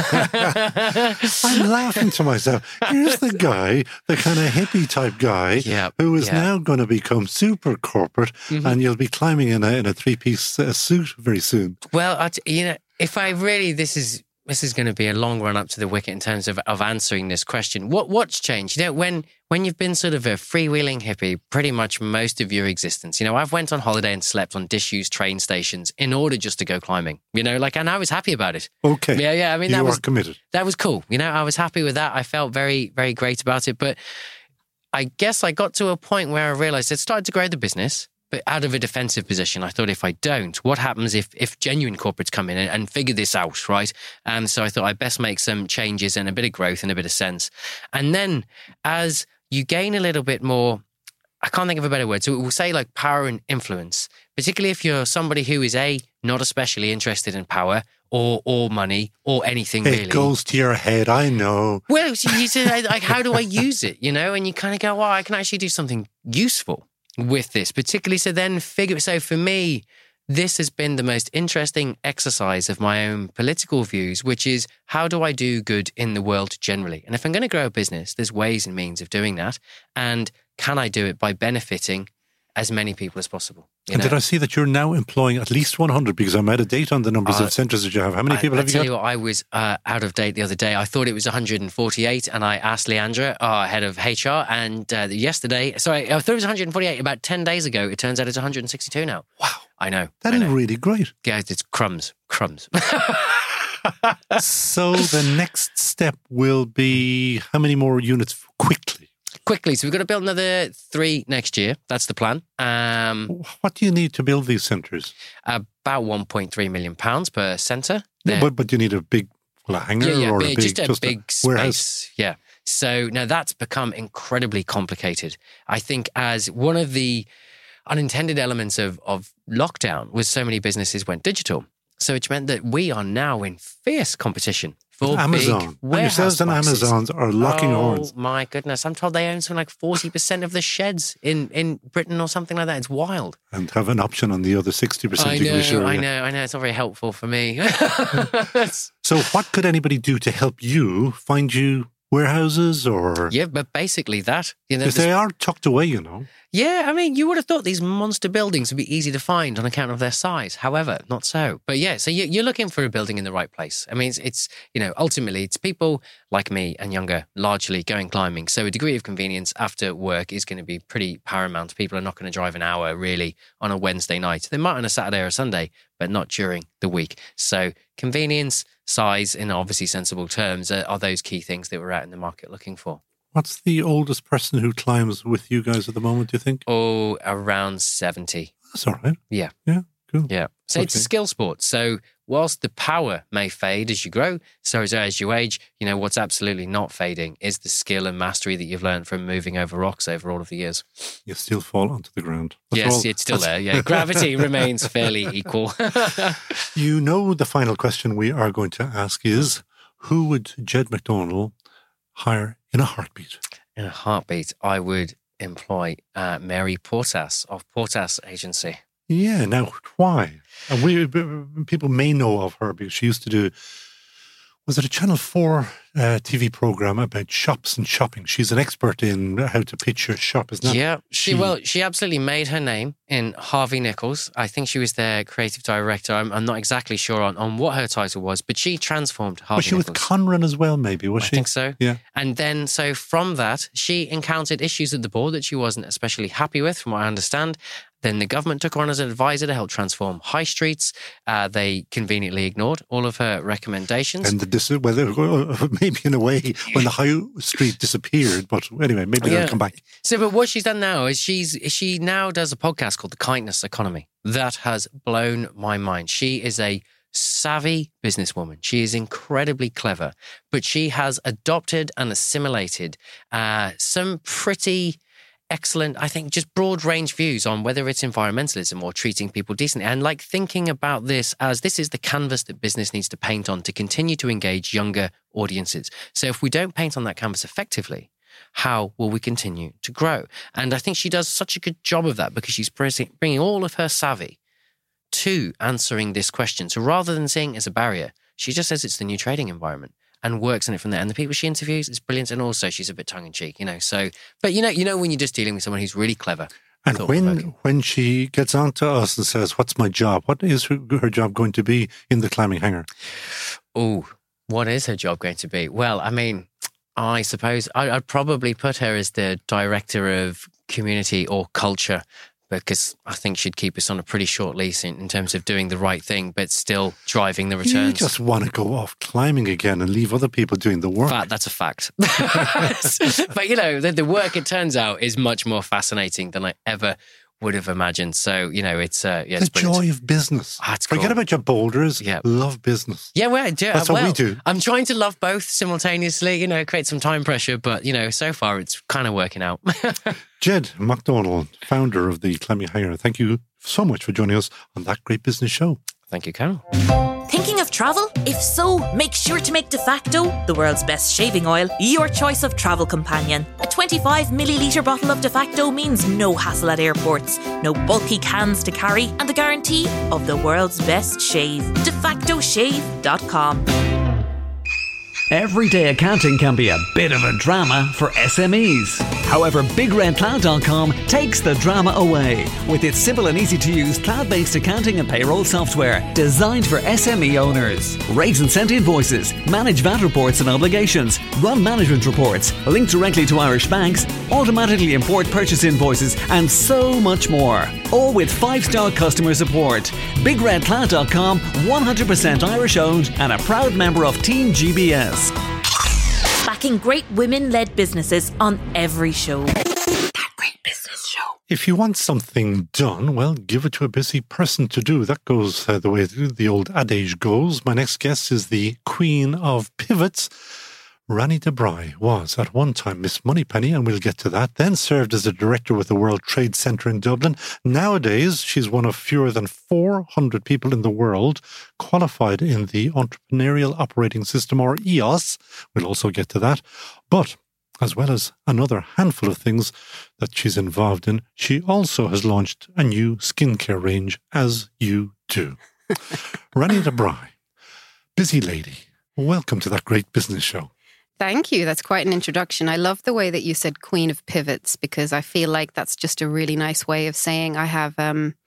[SPEAKER 2] I'm laughing to myself. Here's the guy, the kind of hippie type guy,
[SPEAKER 6] yep,
[SPEAKER 2] who is
[SPEAKER 6] yep.
[SPEAKER 2] now going to become super corporate, mm-hmm. and you'll be climbing in a in a three piece uh, suit very soon.
[SPEAKER 6] Well, I t- you know, if I really, this is this is going to be a long run up to the wicket in terms of, of answering this question. What What's changed? You know, when when you've been sort of a freewheeling hippie pretty much most of your existence, you know, I've went on holiday and slept on disused train stations in order just to go climbing, you know, like, and I was happy about it.
[SPEAKER 2] Okay.
[SPEAKER 6] Yeah, yeah. I mean,
[SPEAKER 2] you
[SPEAKER 6] that
[SPEAKER 2] are
[SPEAKER 6] was
[SPEAKER 2] committed.
[SPEAKER 6] That was cool. You know, I was happy with that. I felt very, very great about it. But I guess I got to a point where I realized it started to grow the business, but out of a defensive position. I thought, if I don't, what happens if if genuine corporates come in and, and figure this out, right? Um, so I thought I'd best make some changes and a bit of growth and a bit of sense. And then as you gain a little bit more, I can't think of a better word, so we'll say like power and influence, particularly if you're somebody who is A, not especially interested in power or or money or anything
[SPEAKER 2] it
[SPEAKER 6] really.
[SPEAKER 2] It goes to your head, I know.
[SPEAKER 6] Well, so you say, like, how do I use it, you know? And you kind of go, well, I can actually do something useful with this, particularly. So then figure, so for me, this has been the most interesting exercise of my own political views, which is how do I do good in the world generally? And if I'm going to grow a business, there's ways and means of doing that. And can I do it by benefiting as many people as possible? You
[SPEAKER 2] and
[SPEAKER 6] know?
[SPEAKER 2] did I see that you're now employing at least one hundred, because I'm out of date on the numbers
[SPEAKER 6] Uh,
[SPEAKER 2] of centres that you have. How many people
[SPEAKER 6] I,
[SPEAKER 2] have
[SPEAKER 6] I
[SPEAKER 2] you
[SPEAKER 6] tell
[SPEAKER 2] got?
[SPEAKER 6] you what, I was uh, out of date the other day. I thought it was one hundred forty-eight, and I asked Leandra, our head of H R, and uh, yesterday, sorry, I thought it was one hundred forty-eight about ten days ago. It turns out it's one hundred sixty-two now.
[SPEAKER 2] Wow.
[SPEAKER 6] I know.
[SPEAKER 2] That
[SPEAKER 6] I
[SPEAKER 2] is
[SPEAKER 6] know.
[SPEAKER 2] really great.
[SPEAKER 6] Yeah, it's crumbs, crumbs.
[SPEAKER 2] So the next step will be how many more units quickly?
[SPEAKER 6] Quickly, so we've got to build another three next year. That's the plan. Um,
[SPEAKER 2] What do you need to build these centres?
[SPEAKER 6] about one point three million pounds per centre.
[SPEAKER 2] Yeah, but, but you need a big well, a hangar
[SPEAKER 6] Yeah, yeah,
[SPEAKER 2] or
[SPEAKER 6] big,
[SPEAKER 2] a big,
[SPEAKER 6] just a
[SPEAKER 2] just
[SPEAKER 6] big
[SPEAKER 2] a warehouse?
[SPEAKER 6] space. Yeah. So now that's become incredibly complicated. I think as one of the unintended elements of, of lockdown was so many businesses went digital. So it meant that we are now in fierce competition for
[SPEAKER 2] Amazon.
[SPEAKER 6] big
[SPEAKER 2] And
[SPEAKER 6] warehouse
[SPEAKER 2] yourselves and
[SPEAKER 6] boxes.
[SPEAKER 2] Amazons are locking
[SPEAKER 6] oh,
[SPEAKER 2] horns.
[SPEAKER 6] my goodness. I'm told they own something like forty percent of the sheds in, in Britain or something like that. It's wild.
[SPEAKER 2] And have an option on the other sixty percent.
[SPEAKER 6] I
[SPEAKER 2] you can
[SPEAKER 6] know,
[SPEAKER 2] be sure.
[SPEAKER 6] I
[SPEAKER 2] yeah.
[SPEAKER 6] know, I know. It's not very helpful for me.
[SPEAKER 2] So what could anybody do to help you find you warehouses or...
[SPEAKER 6] Yeah, but basically that. You know,
[SPEAKER 2] Because they are tucked away, you know.
[SPEAKER 6] Yeah, I mean, you would have thought these monster buildings would be easy to find on account of their size. However, not so. But yeah, so you- you're looking for a building in the right place. I mean, it's, it's, you know, ultimately it's people like me and younger largely going climbing. So a degree of convenience after work is going to be pretty paramount. People are not going to drive an hour really on a Wednesday night. They might on a Saturday or a Sunday, but not during the week. So convenience, size, in obviously sensible terms are, are those key things that we're out in the market looking for.
[SPEAKER 2] What's the oldest person who climbs with you guys at the moment, do you think?
[SPEAKER 6] Oh, around seventy.
[SPEAKER 2] That's all right.
[SPEAKER 6] Yeah.
[SPEAKER 2] Yeah, cool.
[SPEAKER 6] Yeah. So it's a
[SPEAKER 2] Okay.
[SPEAKER 6] skill sport. So whilst the power may fade as you grow, so as, as you age, you know, what's absolutely not fading is the skill and mastery that you've learned from moving over rocks over all of the years.
[SPEAKER 2] You still fall onto the ground. That's
[SPEAKER 6] yes,
[SPEAKER 2] all-
[SPEAKER 6] it's still
[SPEAKER 2] that's-
[SPEAKER 6] there. Yeah. Gravity remains fairly equal.
[SPEAKER 2] You know, the final question we are going to ask is, who would Jed McDonnell hire in a heartbeat?
[SPEAKER 6] In a heartbeat, I would employ uh, Mary Portas of Portas Agency.
[SPEAKER 2] Yeah, now why? And we people may know of her because she used to do, was it a Channel four uh, T V program about shops and shopping? She's an expert in how to pitch your shop, isn't that?
[SPEAKER 6] Yeah, she,
[SPEAKER 2] she-
[SPEAKER 6] well, she absolutely made her name in Harvey Nichols. I think she was their creative director. I'm, I'm not exactly sure on, on what her title was, but she transformed Harvey
[SPEAKER 2] Was she with
[SPEAKER 6] Nichols.
[SPEAKER 2] Conran as well, maybe? Was
[SPEAKER 6] I
[SPEAKER 2] she?
[SPEAKER 6] think so.
[SPEAKER 2] Yeah.
[SPEAKER 6] And then, so from that, she encountered issues at the board that she wasn't especially happy with, from what I understand. Then the government took her on as an advisor to help transform high streets. Uh, they conveniently ignored all of her recommendations.
[SPEAKER 2] And the dis- well, maybe in a way when the high street disappeared, but anyway, maybe
[SPEAKER 6] Yeah.
[SPEAKER 2] they'll come back.
[SPEAKER 6] So, but what she's done now is she's she now does a podcast called The Kindness Economy. That has blown my mind. She is a savvy businesswoman. She is incredibly clever, but she has adopted and assimilated uh, some pretty excellent, I think, just broad range views on whether it's environmentalism or treating people decently, and like thinking about this as this is the canvas that business needs to paint on to continue to engage younger audiences. So if we don't paint on that canvas effectively, how will we continue to grow? And I think she does such a good job of that because she's bringing all of her savvy to answering this question. So rather than seeing it as a barrier, she just says it's the new trading environment and works on it from there. And the people she interviews is brilliant. And also she's a bit tongue in cheek, you know, so, but you know, you know, when you're just dealing with someone who's really clever.
[SPEAKER 2] And when
[SPEAKER 6] thought-provoking.
[SPEAKER 2] when she gets on to us and says, what's my job? What is her, her job going to be in the climbing hangar?
[SPEAKER 6] Oh, What is her job going to be? Well, I mean, I suppose I, I'd probably put her as the director of community or culture, because I think she'd keep us on a pretty short leash in, in terms of doing the right thing, but still driving the returns.
[SPEAKER 2] You just want to go off climbing again and leave other people doing the work.
[SPEAKER 6] Fact, that's a fact. But, you know, the, the work, it turns out, is much more fascinating than I ever would have imagined. So, you know, it's... Uh, yeah,
[SPEAKER 2] the
[SPEAKER 6] it's brilliant.
[SPEAKER 2] joy of business.
[SPEAKER 6] Ah, it's
[SPEAKER 2] Forget
[SPEAKER 6] cool.
[SPEAKER 2] about your boulders.
[SPEAKER 6] Yeah.
[SPEAKER 2] Love business.
[SPEAKER 6] Yeah, well, do,
[SPEAKER 2] That's
[SPEAKER 6] well,
[SPEAKER 2] what we do.
[SPEAKER 6] I'm trying to love both simultaneously, you know, create some time pressure, but, you know, so far it's kind of working out.
[SPEAKER 2] Jed McDonald, founder of the Climbing Higher, thank you so much for joining us on That Great Business Show.
[SPEAKER 6] Thank you, Carol.
[SPEAKER 1] Thinking of travel? If so, make sure to make De Facto, the world's best shaving oil, your choice of travel companion. A twenty-five milliliter bottle of De Facto means no hassle at airports, no bulky cans to carry, and the guarantee of the world's best shave. de facto shave dot com.
[SPEAKER 4] Everyday accounting can be a bit of a drama for S M Es. However, Big Red Cloud dot com takes the drama away with its simple and easy to use cloud-based accounting and payroll software designed for S M E owners. Raise and send invoices, manage V A T reports and obligations, run management reports, link directly to Irish banks, automatically import purchase invoices, and so much more. All with five-star customer support. Big Red Cloud dot com, one hundred percent Irish owned and a proud member of Team G B S.
[SPEAKER 1] Backing great women-led businesses on every show. That Great Business Show.
[SPEAKER 2] If you want something done, well, give it to a busy person to do. That goes uh, the way the old adage goes. My next guest is the queen of pivots. Rani de Bry was at one time Miss Moneypenny, and we'll get to that, then served as a director with the World Trade Centre in Dublin. Nowadays, she's one of fewer than four hundred people in the world qualified in the Entrepreneurial Operating System, or E O S. We'll also get to that. But as well as another handful of things that she's involved in, she also has launched a new skincare range, as you do. Rani de Bry, busy lady, welcome to That Great Business Show.
[SPEAKER 7] Thank you. That's quite an introduction. I love the way that you said Queen of Pivots, because I feel like that's just a really nice way of saying I have um,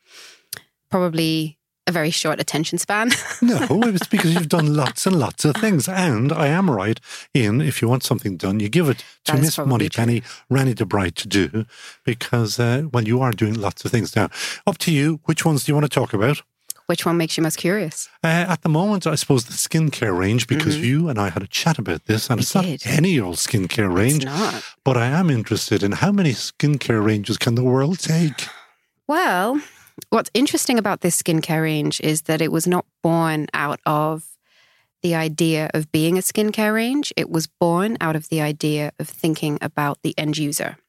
[SPEAKER 7] probably a very short attention span.
[SPEAKER 2] No, it's because you've done lots and lots of things. And I am right in, if you want something done, you give it to
[SPEAKER 7] That is
[SPEAKER 2] Miss
[SPEAKER 7] probably
[SPEAKER 2] Moneypenny, Rani de Bry to do, because, uh, well, you are doing lots of things now. Up to you. Which ones do you want to talk about?
[SPEAKER 7] Which one makes you most curious?
[SPEAKER 2] Uh, at the moment, I suppose the skincare range, because
[SPEAKER 7] Mm-hmm.
[SPEAKER 2] you and I had a chat about this, and
[SPEAKER 7] We
[SPEAKER 2] it's not
[SPEAKER 7] did.
[SPEAKER 2] any old skincare range.
[SPEAKER 7] It's not.
[SPEAKER 2] But I am interested in how many skincare ranges can the world take?
[SPEAKER 7] Well, what's interesting about this skincare range is that it was not born out of the idea of being a skincare range. It was born out of the idea of thinking about the end user.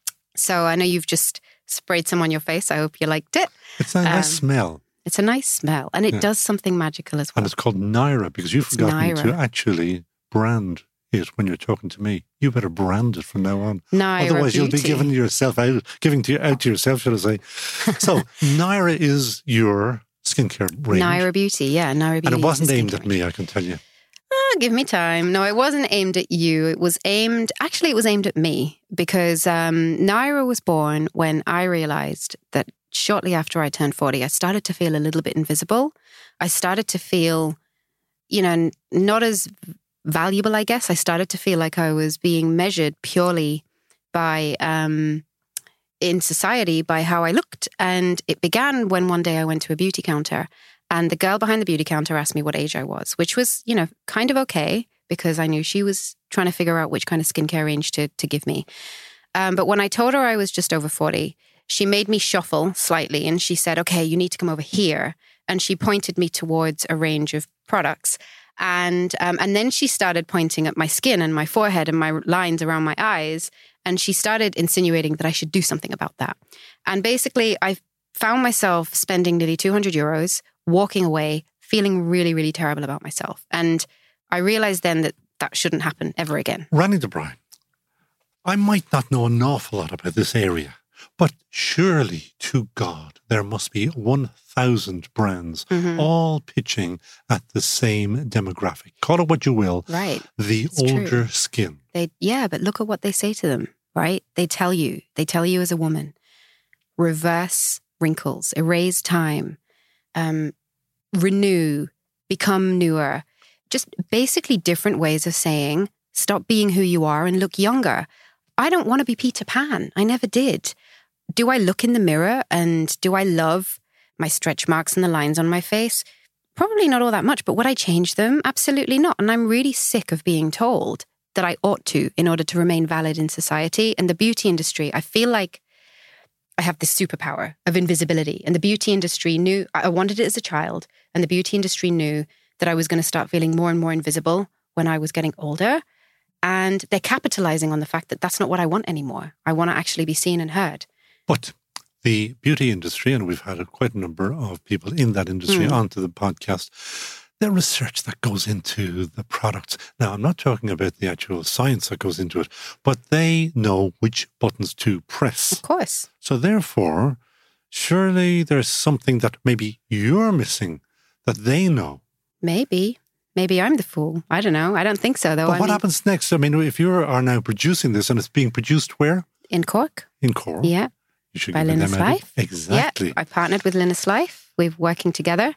[SPEAKER 7] So I know you've just sprayed some on your face. I hope you liked it.
[SPEAKER 2] It's a nice
[SPEAKER 7] Um,
[SPEAKER 2] smell.
[SPEAKER 7] It's a nice smell, and it
[SPEAKER 2] Yeah.
[SPEAKER 7] does something magical as well.
[SPEAKER 2] And it's called Naira, because you've
[SPEAKER 7] It's
[SPEAKER 2] forgotten to
[SPEAKER 7] Naira.
[SPEAKER 2] actually brand it when you're talking to me. You better brand it from now on.
[SPEAKER 7] Naira
[SPEAKER 2] Otherwise, you'll be
[SPEAKER 7] Beauty.
[SPEAKER 2] giving yourself out, giving to out to yourself, should I say? So, Naira is your skincare range,
[SPEAKER 7] Naira Beauty, yeah, Naira Beauty.
[SPEAKER 2] and it
[SPEAKER 7] is
[SPEAKER 2] wasn't
[SPEAKER 7] the
[SPEAKER 2] aimed
[SPEAKER 7] skincare
[SPEAKER 2] at me. I can tell you.
[SPEAKER 7] Oh, give me time. No, it wasn't aimed at you. It was aimed, actually, it was aimed at me, because um, Naira was born when I realized that shortly after I turned forty, I started to feel a little bit invisible. I started to feel, you know, not as valuable, I guess. I started to feel like I was being measured purely by, um, in society, by how I looked. And it began when one day I went to a beauty counter, and the girl behind the beauty counter asked me what age I was, which was, you know, kind of okay, because I knew she was trying to figure out which kind of skincare range to, to give me. Um, but when I told her I was just over forty, she made me shuffle slightly, and she said, okay, you need to come over here. And she pointed me towards a range of products. And um, and then she started pointing at my skin and my forehead and my lines around my eyes. And she started insinuating that I should do something about that. And basically, I found myself spending nearly two hundred euros, walking away, feeling really, really terrible about myself. And I realized then that that shouldn't happen ever again.
[SPEAKER 2] Rani de Bry, I might not know an awful lot about this area, but surely to God, there must be one thousand brands
[SPEAKER 7] Mm-hmm.
[SPEAKER 2] all pitching at the same demographic. Call it what you will.
[SPEAKER 7] Right.
[SPEAKER 2] The
[SPEAKER 7] It's true.
[SPEAKER 2] older skin.
[SPEAKER 7] They, yeah, but look at what they say to them, right? They tell you, they tell you as a woman, reverse wrinkles, erase time, um, renew, become newer. just basically different ways of saying, stop being who you are and look younger. I don't want to be Peter Pan. I never did. Do I look in the mirror and do I love my stretch marks and the lines on my face? Probably not all that much, but would I change them? Absolutely not. And I'm really sick of being told that I ought to in order to remain valid in society. And the beauty industry, I feel like I have this superpower of invisibility. And the beauty industry knew, I wanted it as a child, and the beauty industry knew that I was going to start feeling more and more invisible when I was getting older. And they're capitalizing on the fact that that's not what I want anymore. I want to actually be seen and heard.
[SPEAKER 2] But the beauty industry, and we've had a, quite a number of people in that industry mm. onto the podcast, the research that goes into the products. Now, I'm not talking about the actual science that goes into it, but they know which buttons to press.
[SPEAKER 7] Of course.
[SPEAKER 2] So therefore, surely there's something that maybe you're missing that they know.
[SPEAKER 7] Maybe. Maybe I'm the fool. I don't know. I don't think so, though.
[SPEAKER 2] But
[SPEAKER 7] I
[SPEAKER 2] what
[SPEAKER 7] mean,
[SPEAKER 2] happens next? I mean, if you are now producing this and it's being produced where?
[SPEAKER 7] In Cork.
[SPEAKER 2] In Cork.
[SPEAKER 7] Yeah.
[SPEAKER 2] You should
[SPEAKER 7] by
[SPEAKER 2] give
[SPEAKER 7] Linus
[SPEAKER 2] them
[SPEAKER 7] Life.
[SPEAKER 2] Exactly.
[SPEAKER 7] Yeah, I partnered with Linus Life. We're working together.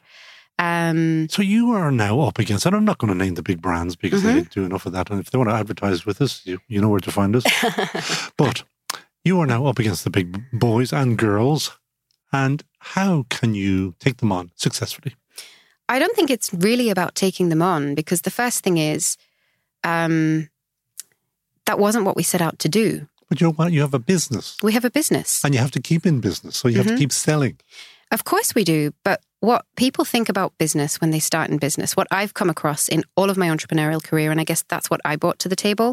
[SPEAKER 7] Um,
[SPEAKER 2] so you are now up against, and I'm not going to name the big brands because mm-hmm. they do enough of that. And if they want to advertise with us, you, you know where to find us. But you are now up against the big boys and girls. And how can you take them on successfully?
[SPEAKER 7] I don't think it's really about taking them on, because the first thing is um, that wasn't what we set out to do.
[SPEAKER 2] But you you have a business.
[SPEAKER 7] We have a business.
[SPEAKER 2] And you have to keep in business. So you
[SPEAKER 7] mm-hmm.
[SPEAKER 2] have to keep selling.
[SPEAKER 7] Of course we do. But what people think about business when they start in business, what I've come across in all of my entrepreneurial career, and I guess that's what I brought to the table,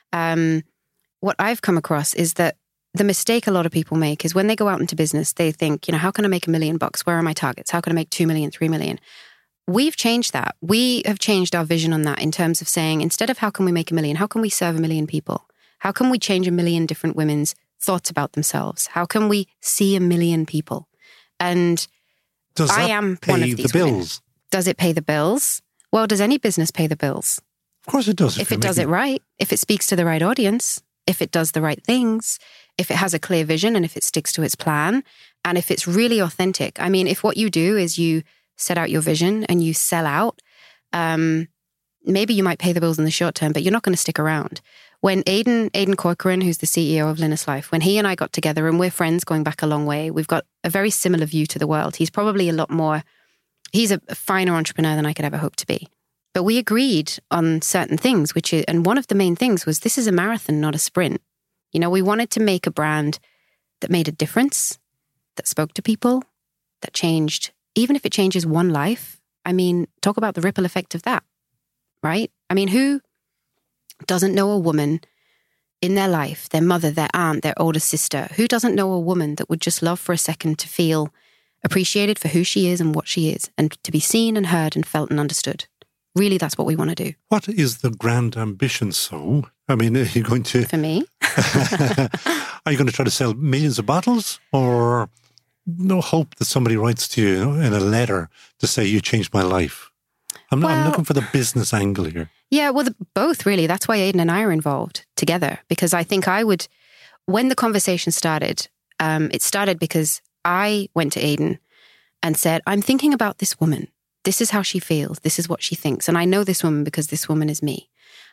[SPEAKER 7] um, what I've come across is that the mistake a lot of people make is when they go out into business, they think, you know, how can I make a million bucks? Where are my targets? How can I make two million, three million? We've changed that. We have changed our vision on that in terms of saying, instead of how can we make a million, how can we serve a million people? How can we change a million different women's thoughts about themselves? How can we see a million people? And
[SPEAKER 2] does
[SPEAKER 7] I
[SPEAKER 2] that
[SPEAKER 7] am
[SPEAKER 2] pay
[SPEAKER 7] one of these
[SPEAKER 2] the bills?
[SPEAKER 7] women. Does it pay the bills? Well, does any business pay the bills?
[SPEAKER 2] Of course it does.
[SPEAKER 7] If, if it does making... it right, if it speaks to the right audience, if it does the right things, if it has a clear vision and if it sticks to its plan, and if it's really authentic. I mean, if what you do is you set out your vision and you sell out, um, maybe you might pay the bills in the short term, but you're not going to stick around. When Aidan, Aidan Corcoran, who's the C E O of Linus Life, when he and I got together, and we're friends going back a long way, we've got a very similar view to the world. He's probably a lot more, he's a finer entrepreneur than I could ever hope to be. But we agreed on certain things, which is, and one of the main things was this is a marathon, not a sprint. You know, we wanted to make a brand that made a difference, that spoke to people, that changed, even if it changes one life. I mean, talk about the ripple effect of that, right? I mean, who doesn't know a woman in their life, their mother, their aunt, their older sister? Who doesn't know a woman that would just love for a second to feel appreciated for who she is and what she is, and to be seen and heard and felt and understood? Really, that's what we want to do.
[SPEAKER 2] What is the grand ambition, so? I mean, are you going to...
[SPEAKER 7] For me?
[SPEAKER 2] Are you going to try to sell millions of bottles, or no hope that somebody writes to you in a letter to say you changed my life? I'm, well, I'm looking for the business angle here.
[SPEAKER 7] Yeah, well, the, both really. That's why Aidan and I are involved together, because I think I would, when the conversation started, um, it started because I went to Aidan and said, I'm thinking about this woman. This is how she feels. This is what she thinks. And I know this woman because this woman is me.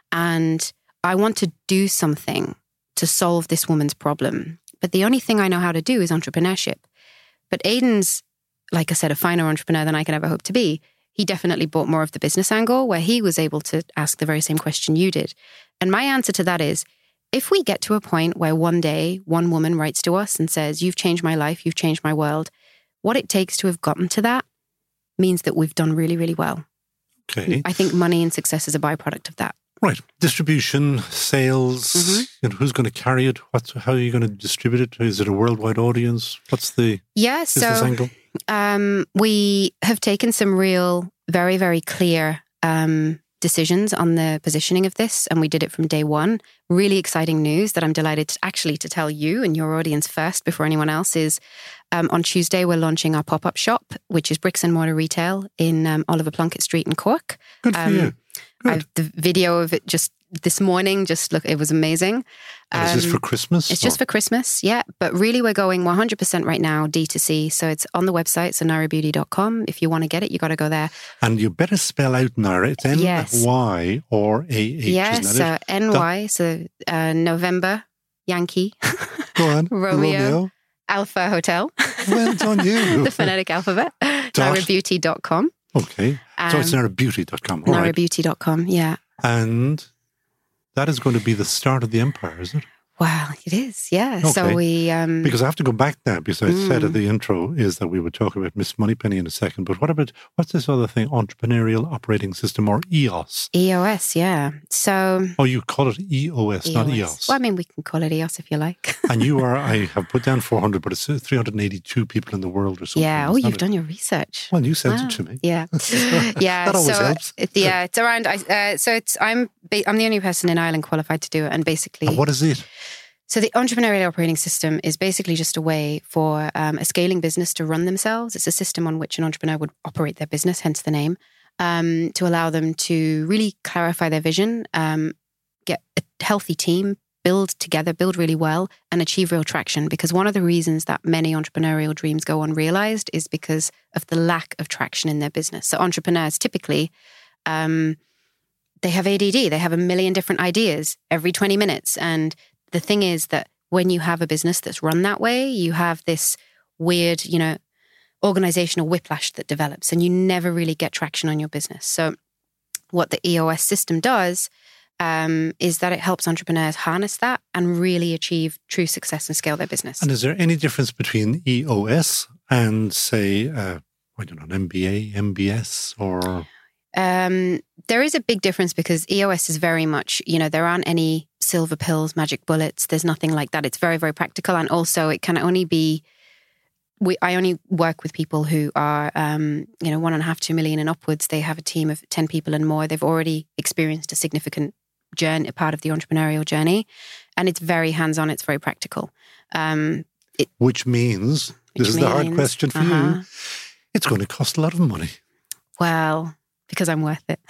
[SPEAKER 7] And I want to do something to solve this woman's problem. But the only thing I know how to do is entrepreneurship. But Aidan's, like I said, a finer entrepreneur than I can ever hope to be. He definitely brought more of the business angle, where he was able to ask the very same question you did. And my answer to that is, if we get to a point where one day one woman writes to us and says, you've changed my life, you've changed my world, what it takes to have gotten to that means that we've done really, really well.
[SPEAKER 2] Okay.
[SPEAKER 7] I think money and success is a byproduct of that.
[SPEAKER 2] Right. Distribution, sales, mm-hmm. you know, who's going to carry it? What's, how are you going to distribute it? Is it a worldwide audience? What's the
[SPEAKER 7] yeah,
[SPEAKER 2] business
[SPEAKER 7] so,
[SPEAKER 2] angle?
[SPEAKER 7] Um, we have taken some real, very, very clear um, decisions on the positioning of this, and we did it from day one. Really exciting news that I'm delighted to, actually to tell you and your audience first before anyone else is um, on Tuesday we're launching our pop-up shop, which is bricks and mortar retail in um, Oliver Plunkett Street in Cork.
[SPEAKER 2] Good for
[SPEAKER 7] um,
[SPEAKER 2] you. Good.
[SPEAKER 7] I've, the video of it just this morning, just look, it was amazing.
[SPEAKER 2] And is this for Christmas?
[SPEAKER 7] It's
[SPEAKER 2] or?
[SPEAKER 7] just for Christmas, yeah. But really, we're going one hundred percent right now D two C. So it's on the website, so naira beauty dot com. If you want to get it, you got to go there.
[SPEAKER 2] And you better spell out Naira. It's N Y or A H.
[SPEAKER 7] Yes,
[SPEAKER 2] isn't
[SPEAKER 7] so
[SPEAKER 2] that it?
[SPEAKER 7] N Y, so uh, November, Yankee,
[SPEAKER 2] Go on.
[SPEAKER 7] Romeo,
[SPEAKER 2] Romeo.
[SPEAKER 7] Alpha Hotel.
[SPEAKER 2] Well done, you.
[SPEAKER 7] The phonetic alphabet. naira beauty dot com.
[SPEAKER 2] Okay.
[SPEAKER 7] Um,
[SPEAKER 2] so it's naira beauty dot com. All
[SPEAKER 7] naira
[SPEAKER 2] right.
[SPEAKER 7] beauty dot com, yeah.
[SPEAKER 2] And that is going to be the start of the empire, is it?
[SPEAKER 7] Wow, it is, yeah.
[SPEAKER 2] Okay.
[SPEAKER 7] So we... Um,
[SPEAKER 2] Because I have to go back now, because I
[SPEAKER 7] Mm.
[SPEAKER 2] said at the intro is that we would talk about Miss Moneypenny in a second. But what about, what's this other thing? Entrepreneurial Operating System, or E O S?
[SPEAKER 7] E O S, yeah. So...
[SPEAKER 2] Oh, you call it E O S, not E O S.
[SPEAKER 7] Well, I mean, we can call it E O S if you like.
[SPEAKER 2] And you are, I have put down four hundred, but it's three hundred eighty-two people in the world or something.
[SPEAKER 7] Yeah. Oh,
[SPEAKER 2] isn't
[SPEAKER 7] you've
[SPEAKER 2] it?
[SPEAKER 7] done your research.
[SPEAKER 2] Well, you sent
[SPEAKER 7] Wow.
[SPEAKER 2] it to me.
[SPEAKER 7] Yeah, yeah.
[SPEAKER 2] That always
[SPEAKER 7] so,
[SPEAKER 2] helps.
[SPEAKER 7] it- yeah, it's around. I, uh, so it's I'm ba- I'm the only person in Ireland qualified to do it, and basically,
[SPEAKER 2] And what is it?
[SPEAKER 7] so the entrepreneurial operating system is basically just a way for um, a scaling business to run themselves. It's a system on which an entrepreneur would operate their business, hence the name, um, to allow them to really clarify their vision, um, get a healthy team, build together, build really well, and achieve real traction. Because one of the reasons that many entrepreneurial dreams go unrealized is because of the lack of traction in their business. So entrepreneurs typically, um, they have A D D. They have a million different ideas every twenty minutes. And the thing is that when you have a business that's run that way, you have this weird, you know, organizational whiplash that develops, and you never really get traction on your business. So what the E O S system does um, is that it helps entrepreneurs harness that and really achieve true success and scale their business.
[SPEAKER 2] And is there any difference between E O S and, say, uh, I don't know, an M B A, M B S, or...
[SPEAKER 7] Um, there is a big difference because E O S is very much, you know, there aren't any silver pills, magic bullets. There's nothing like that. It's very, very practical. And also it can only be, we, I only work with people who are, um, you know, one and a half, two million and upwards. They have a team of ten people and more. They've already experienced a significant journey, a part of the entrepreneurial journey. And it's very hands-on. It's very practical. Um, it,
[SPEAKER 2] Which means,
[SPEAKER 7] Which
[SPEAKER 2] this is the hard
[SPEAKER 7] means,
[SPEAKER 2] question for
[SPEAKER 7] uh-huh.
[SPEAKER 2] you, it's going to cost a lot of money.
[SPEAKER 7] well, because I'm worth it.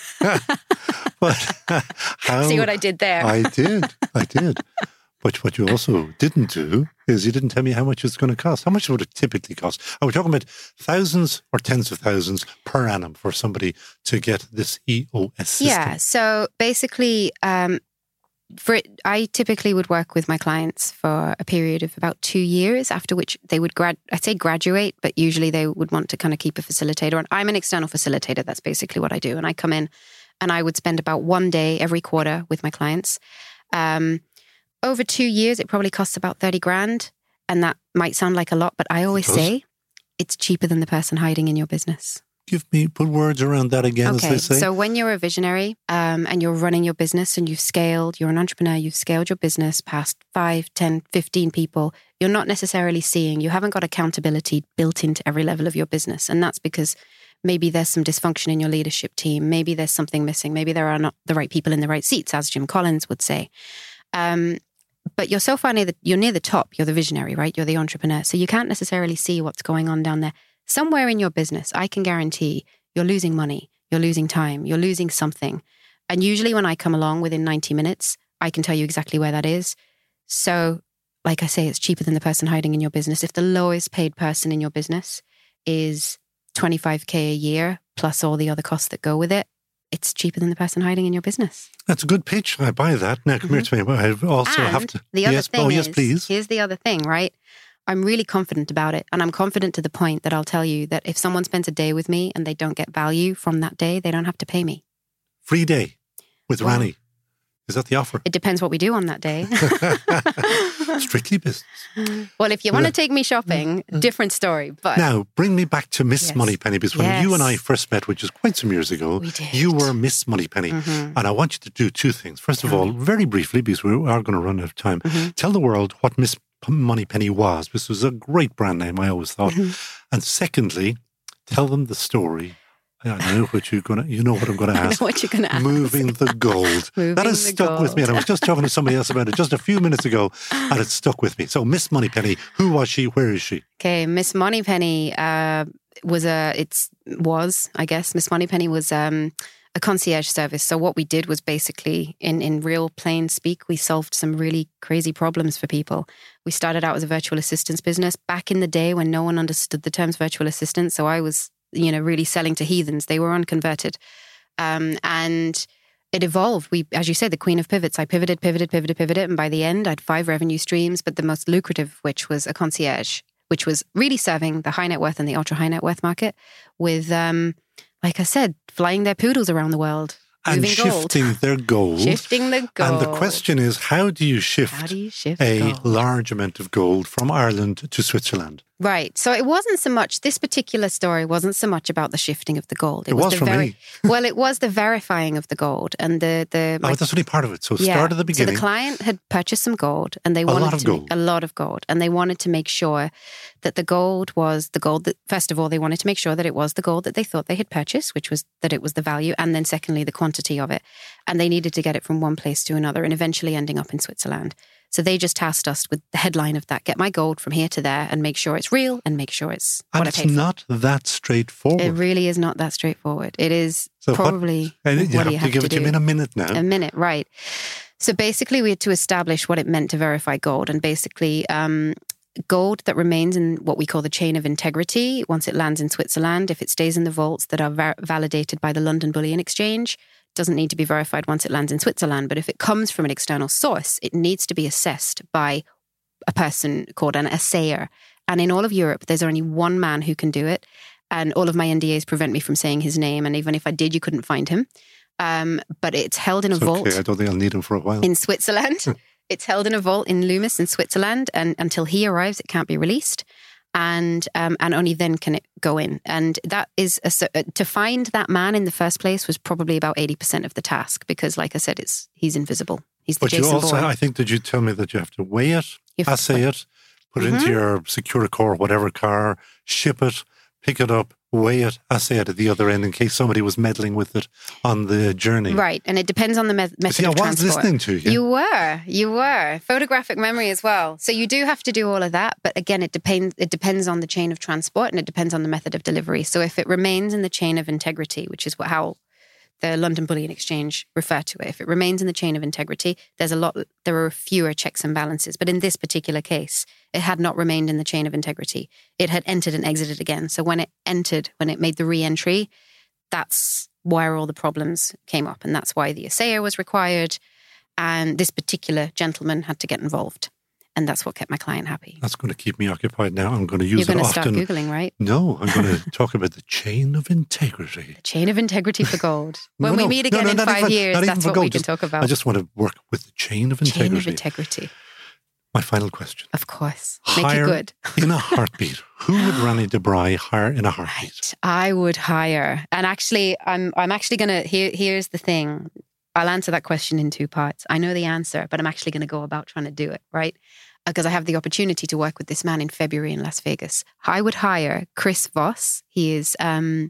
[SPEAKER 2] But how...
[SPEAKER 7] See what I did there?
[SPEAKER 2] I did. I did. But what you also didn't do is you didn't tell me how much it's going to cost. How much would it typically cost? Are we talking about thousands or tens of thousands per annum for somebody to get this E O S system?
[SPEAKER 7] Yeah. So basically, um, for it, I typically would work with my clients for a period of about two years, after which they would grad. I'd say graduate, but usually they would want to kind of keep a facilitator. And I'm an external facilitator. That's basically what I do. And I come in and I would spend about one day every quarter with my clients. Um, over two years, it probably costs about thirty grand. And that might sound like a lot, but I always
[SPEAKER 2] It does.
[SPEAKER 7] say it's cheaper than the person hiding in your business.
[SPEAKER 2] Give me, put words around that again,
[SPEAKER 7] Okay,
[SPEAKER 2] as they say.
[SPEAKER 7] so when you're a visionary um, and you're running your business and you've scaled, you're an entrepreneur, you've scaled your business past five, ten, fifteen people, you're not necessarily seeing, you haven't got accountability built into every level of your business. And that's because maybe there's some dysfunction in your leadership team. Maybe there's something missing. Maybe there are not the right people in the right seats, as Jim Collins would say. Um, but you're so far near the, you're near the top, you're the visionary, right? You're the entrepreneur. So you can't necessarily see what's going on down there. Somewhere in your business, I can guarantee you're losing money, you're losing time, you're losing something. And usually when I come along within ninety minutes, I can tell you exactly where that is. So, like I say, it's cheaper than the person hiding in your business. If the lowest paid person in your business is twenty-five K a year, plus all the other costs that go with it, it's cheaper than the person hiding in your business.
[SPEAKER 2] That's a good pitch. I buy that. Now, come
[SPEAKER 7] Mm-hmm.
[SPEAKER 2] here to me. I also
[SPEAKER 7] and
[SPEAKER 2] have to...
[SPEAKER 7] the other
[SPEAKER 2] yes,
[SPEAKER 7] thing
[SPEAKER 2] oh,
[SPEAKER 7] is,
[SPEAKER 2] yes, please.
[SPEAKER 7] here's the other thing, right? I'm really confident about it. And I'm confident to the point that I'll tell you that if someone spends a day with me and they don't get value from that day, they don't have to pay me.
[SPEAKER 2] Free day with
[SPEAKER 7] Wow.
[SPEAKER 2] Rani. Is that the offer?
[SPEAKER 7] It depends what we do on that day.
[SPEAKER 2] Strictly business.
[SPEAKER 7] Well, if you want to take me shopping, different story. But
[SPEAKER 2] Now, bring me back to Miss
[SPEAKER 7] Yes.
[SPEAKER 2] Moneypenny, because when you and I
[SPEAKER 7] Yes.
[SPEAKER 2] first met, which is quite some years ago,
[SPEAKER 7] We did.
[SPEAKER 2] you were Miss Moneypenny.
[SPEAKER 7] Mhm.
[SPEAKER 2] And I want you to do two things. First of all, very briefly, because we are going to run out of time,
[SPEAKER 7] Mm-hmm.
[SPEAKER 2] tell the world what Miss P- Moneypenny was. This was a great brand name, I always thought.
[SPEAKER 7] Mm-hmm.
[SPEAKER 2] And secondly, tell them the story. I know what you're gonna. You know what I'm going to
[SPEAKER 7] I know
[SPEAKER 2] ask.
[SPEAKER 7] what you're going to ask.
[SPEAKER 2] Moving the gold.
[SPEAKER 7] Moving
[SPEAKER 2] that has
[SPEAKER 7] the
[SPEAKER 2] stuck with me. And I was just talking to somebody else about it just a few minutes ago, and it stuck with me. So, Miss Moneypenny, who was she? Where is she?
[SPEAKER 7] Okay, Miss Moneypenny uh, was a, it's, was, I guess, Miss Moneypenny was um, a concierge service. So what we did was basically, in, in real plain speak, we solved some really crazy problems for people. We started out as a virtual assistance business back in the day when no one understood the terms virtual assistant. So I was, you know, really selling to heathens. They were unconverted. Um, and it evolved. We, as you said, the queen of pivots. I pivoted, pivoted, pivoted, pivoted. And by the end, I had five revenue streams, but the most lucrative of which was a concierge, which was really serving the high net worth and the ultra high net worth market with, um, like I said, flying their poodles around the world.
[SPEAKER 2] And
[SPEAKER 7] moving
[SPEAKER 2] shifting
[SPEAKER 7] gold.
[SPEAKER 2] their gold.
[SPEAKER 7] Shifting the gold.
[SPEAKER 2] And the question is, how do you shift,
[SPEAKER 7] How do you shift
[SPEAKER 2] a
[SPEAKER 7] gold?
[SPEAKER 2] large amount of gold from Ireland to Switzerland?
[SPEAKER 7] Right. So it wasn't so much, this particular story wasn't so much about the shifting of the gold.
[SPEAKER 2] It was
[SPEAKER 7] the
[SPEAKER 2] for
[SPEAKER 7] veri-
[SPEAKER 2] me.
[SPEAKER 7] Well, it was the verifying of the gold. And the... the
[SPEAKER 2] Oh,
[SPEAKER 7] my-
[SPEAKER 2] that's only part of it. So
[SPEAKER 7] yeah.
[SPEAKER 2] start at the
[SPEAKER 7] So
[SPEAKER 2] beginning.
[SPEAKER 7] the client had purchased some gold and they wanted
[SPEAKER 2] lot of
[SPEAKER 7] to
[SPEAKER 2] gold.
[SPEAKER 7] a lot of gold. And they wanted to make sure that the gold was the gold that, first of all, they wanted to make sure that it was the gold that they thought they had purchased, which was that it was the value. And then secondly, the quantity of it. And they needed to get it from one place to another and eventually ending up in Switzerland. So they just tasked us with the headline of that, get my gold from here to there and make sure it's real and make sure it's
[SPEAKER 2] and
[SPEAKER 7] what
[SPEAKER 2] it's
[SPEAKER 7] I paid for.
[SPEAKER 2] not that straightforward.
[SPEAKER 7] It really is not that straightforward. It is
[SPEAKER 2] So what-
[SPEAKER 7] probably
[SPEAKER 2] and
[SPEAKER 7] what
[SPEAKER 2] you have
[SPEAKER 7] do
[SPEAKER 2] to
[SPEAKER 7] you have
[SPEAKER 2] give
[SPEAKER 7] to
[SPEAKER 2] it to
[SPEAKER 7] do?
[SPEAKER 2] me in a minute now.
[SPEAKER 7] A minute, right. So basically we had to establish what it meant to verify gold and basically um, gold that remains in what we call the chain of integrity once it lands in Switzerland, if it stays in the vaults that are va- validated by the London Bullion Exchange, doesn't need to be verified once it lands in Switzerland. But if it comes from an external source, it needs to be assessed by a person called an assayer. And in all of Europe, there's only one man who can do it. And all of my N D As prevent me from saying his name. And even if I did, you couldn't find him. Um, but it's held in a
[SPEAKER 2] It's
[SPEAKER 7] vault
[SPEAKER 2] okay. I don't think I'll need him for a while.
[SPEAKER 7] in Switzerland. It's held in a vault in Loomis in Switzerland. And until he arrives, it can't be released. And um, and only then can it go in. And that is, a, to find that man in the first place was probably about eighty percent of the task. Because like I said, it's he's invisible. He's the
[SPEAKER 2] But you
[SPEAKER 7] Jason
[SPEAKER 2] also,
[SPEAKER 7] Bourne.
[SPEAKER 2] I think, did you tell me that you have to weigh it,
[SPEAKER 7] You have to
[SPEAKER 2] assay it, put it into
[SPEAKER 7] Mhm.
[SPEAKER 2] your Securicore, whatever car, ship it, pick it up, weigh it, assay it at the other end in case somebody was meddling with it on the journey.
[SPEAKER 7] Right. And it depends on the me- method
[SPEAKER 2] See, I
[SPEAKER 7] of
[SPEAKER 2] was
[SPEAKER 7] transport.
[SPEAKER 2] listening to you.
[SPEAKER 7] You were, you were. Photographic memory as well. So you do have to do all of that. But again, it depends, it depends on the chain of transport and it depends on the method of delivery. So if it remains in the chain of integrity, which is what, how the London Bullion Exchange refer to it, if it remains in the chain of integrity, there's a lot, there are fewer checks and balances. But in this particular case, it had not remained in the chain of integrity. It had entered and exited again. So when it entered, when it made the re-entry, that's where all the problems came up. And that's why the assayer was required. And this particular gentleman had to get involved. And that's what kept my client happy.
[SPEAKER 2] That's going to keep me occupied now. I'm going to use
[SPEAKER 7] You're going
[SPEAKER 2] it
[SPEAKER 7] to start
[SPEAKER 2] often.
[SPEAKER 7] Googling, right?
[SPEAKER 2] No, I'm going to talk about the chain of integrity.
[SPEAKER 7] The chain of integrity for gold. When
[SPEAKER 2] No,
[SPEAKER 7] we
[SPEAKER 2] no,
[SPEAKER 7] meet
[SPEAKER 2] no,
[SPEAKER 7] again
[SPEAKER 2] no,
[SPEAKER 7] in
[SPEAKER 2] not
[SPEAKER 7] five
[SPEAKER 2] even-
[SPEAKER 7] years,
[SPEAKER 2] not even
[SPEAKER 7] that's
[SPEAKER 2] for
[SPEAKER 7] what
[SPEAKER 2] gold.
[SPEAKER 7] we can
[SPEAKER 2] Just-
[SPEAKER 7] talk about.
[SPEAKER 2] I just want to work with the chain of integrity.
[SPEAKER 7] Chain of integrity.
[SPEAKER 2] My final question.
[SPEAKER 7] Of course. Make
[SPEAKER 2] Hire
[SPEAKER 7] it good.
[SPEAKER 2] in a heartbeat. Who would Rani DeBry hire in a heartbeat?
[SPEAKER 7] Right. I would hire. And actually, I'm I'm actually going to, here, here's the thing. I'll answer that question in two parts. I know the answer, but I'm actually going to go about trying to do it, right? Because I have the opportunity to work with this man in February in Las Vegas. I would hire Chris Voss. He is um,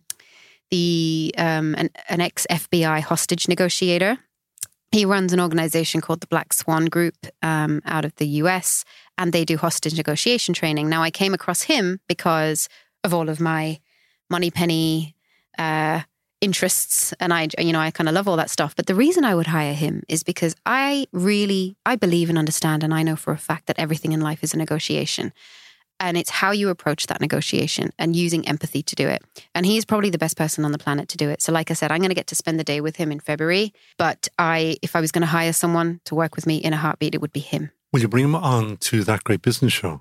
[SPEAKER 7] the um, an, an ex-F B I hostage negotiator. He runs an organization called the Black Swan Group um, out of the U S, and they do hostage negotiation training. Now, I came across him because of all of my Moneypenny uh, interests, and I, you know, I kind of love all that stuff. But the reason I would hire him is because I really, I believe and understand, and I know for a fact that everything in life is a negotiation. And it's how you approach that negotiation and using empathy to do it. And he's probably the best person on the planet to do it. So like I said, I'm going to get to spend the day with him in February. But I, if I was going to hire someone to work with me in a heartbeat, it would be him.
[SPEAKER 2] Will you bring him on to That Great Business Show?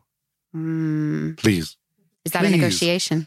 [SPEAKER 7] Mm,
[SPEAKER 2] Please.
[SPEAKER 7] is that
[SPEAKER 2] Please.
[SPEAKER 7] a negotiation?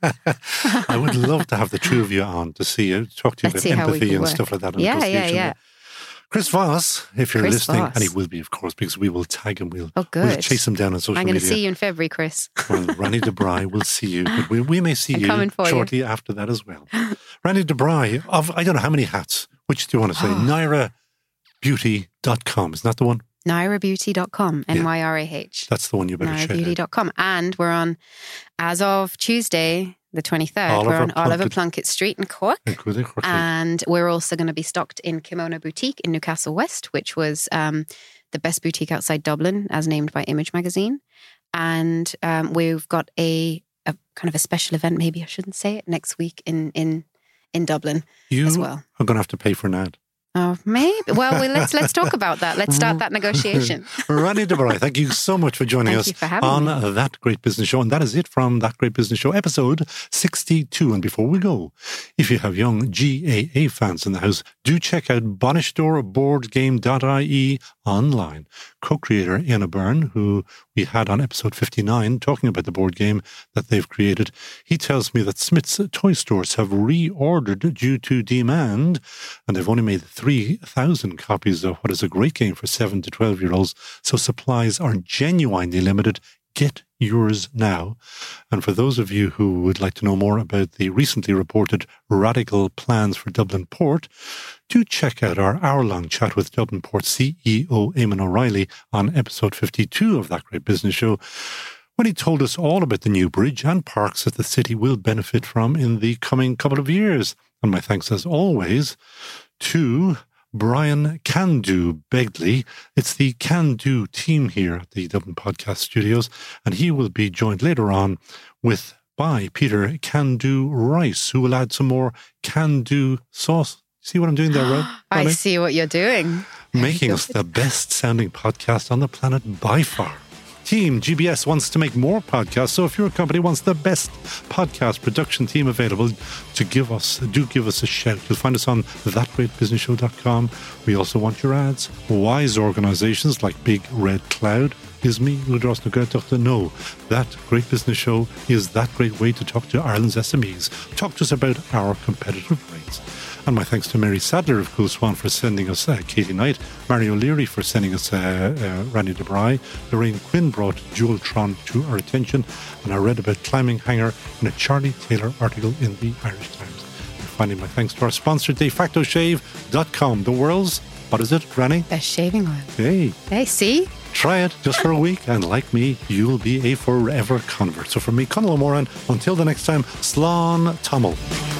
[SPEAKER 2] I would love to have the two of you on to see you, talk to you
[SPEAKER 7] Let's see
[SPEAKER 2] about
[SPEAKER 7] how we
[SPEAKER 2] empathy
[SPEAKER 7] can
[SPEAKER 2] and
[SPEAKER 7] work.
[SPEAKER 2] stuff like that. on
[SPEAKER 7] Yeah, yeah,
[SPEAKER 2] negotiation.
[SPEAKER 7] yeah.
[SPEAKER 2] Chris Voss, if you're
[SPEAKER 7] Chris
[SPEAKER 2] listening,
[SPEAKER 7] Voss.
[SPEAKER 2] and he will be, of course, because we will tag him. We'll,
[SPEAKER 7] Oh,
[SPEAKER 2] we'll
[SPEAKER 7] good.
[SPEAKER 2] chase him down on social
[SPEAKER 7] I'm going to
[SPEAKER 2] media.
[SPEAKER 7] see you in February, Chris.
[SPEAKER 2] Well, Rani DeBry will see you, but we, we may see
[SPEAKER 7] I'm
[SPEAKER 2] you
[SPEAKER 7] coming for you.
[SPEAKER 2] shortly after that as well. Rani DeBry, of I don't know how many hats. Which do you want to say? Naira Beauty dot com. Isn't that the one?
[SPEAKER 7] Naira Beauty dot com,
[SPEAKER 2] Yeah.
[SPEAKER 7] N Y R A H.
[SPEAKER 2] That's the one you better
[SPEAKER 7] Naira
[SPEAKER 2] check
[SPEAKER 7] Beauty
[SPEAKER 2] out.
[SPEAKER 7] dot com. And we're on, as of Tuesday, the twenty-third,
[SPEAKER 2] Oliver
[SPEAKER 7] we're on Oliver
[SPEAKER 2] Plunkett.
[SPEAKER 7] Plunkett Street in Cork.
[SPEAKER 2] Including Corky.
[SPEAKER 7] And we're also going to be stocked in Kimono Boutique in Newcastle West, which was um, the best boutique outside Dublin, as named by Image Magazine. And um, we've got a, a kind of a special event, maybe I shouldn't say it, next week in in in Dublin
[SPEAKER 2] you
[SPEAKER 7] as well.
[SPEAKER 2] are going to have to pay for an ad.
[SPEAKER 7] Oh, maybe. Well, we, let's let's talk about that. Let's start that negotiation.
[SPEAKER 2] Rani de Bry, thank you so much for joining
[SPEAKER 7] Thank
[SPEAKER 2] us
[SPEAKER 7] you for having
[SPEAKER 2] on
[SPEAKER 7] me.
[SPEAKER 2] That Great Business Show. And that is it from That Great Business Show, episode sixty-two. And before we go, if you have young G A A fans in the house, do check out Bonishtor Board Game dot I E online. Co-creator Anna Byrne, who we had on episode fifty-nine, talking about the board game that they've created, he tells me that Smith's toy stores have reordered due to demand, and they've only made three thousand copies of what is a great game for seven to twelve-year-olds, so supplies are genuinely limited. Get yours now. And for those of you who would like to know more about the recently reported radical plans for Dublin Port, do check out our hour-long chat with Dublin Port C E O Eamon O'Reilly on episode fifty-two of That Great Business Show, when he told us all about the new bridge and parks that the city will benefit from in the coming couple of years. And my thanks, as always, to Brian Can Do Begley. It's the Can Do team here at the Dublin Podcast Studios, and he will be joined later on with by Peter Can Do Rice, who will add some more Can Do sauce. See what I'm doing there, Rob?
[SPEAKER 7] I see what you're doing.
[SPEAKER 2] Making us the best sounding podcast on the planet by far. Team G B S wants to make more podcasts, so if your company wants the best podcast production team available, to give us, do give us a shout. You'll find us on that great business show dot com. We also want your ads. Wise organisations like Big Red Cloud, Ismi, Udros Nugatukta. No, That Great Business Show is that great way to talk to Ireland's S M Es. Talk to us about our competitive rates. And my thanks to Mary Sadler of Cool Swan for sending us uh, Katie Knight, Mario O'Leary for sending us uh, uh, Rani de Bry, Lorraine Quinn brought Jewel Tron to our attention, and I read about climbing hanger in a Charlie Taylor article in the Irish Times. And finally, my thanks to our sponsor, de facto shave dot com, the world's, what is it, Rani?
[SPEAKER 7] Best shaving oil.
[SPEAKER 2] Hey.
[SPEAKER 7] Hey, see?
[SPEAKER 2] Try it just for a week, and like me, you'll be a forever convert. So from me, Conal O'Moran, until the next time, Slán Tamil.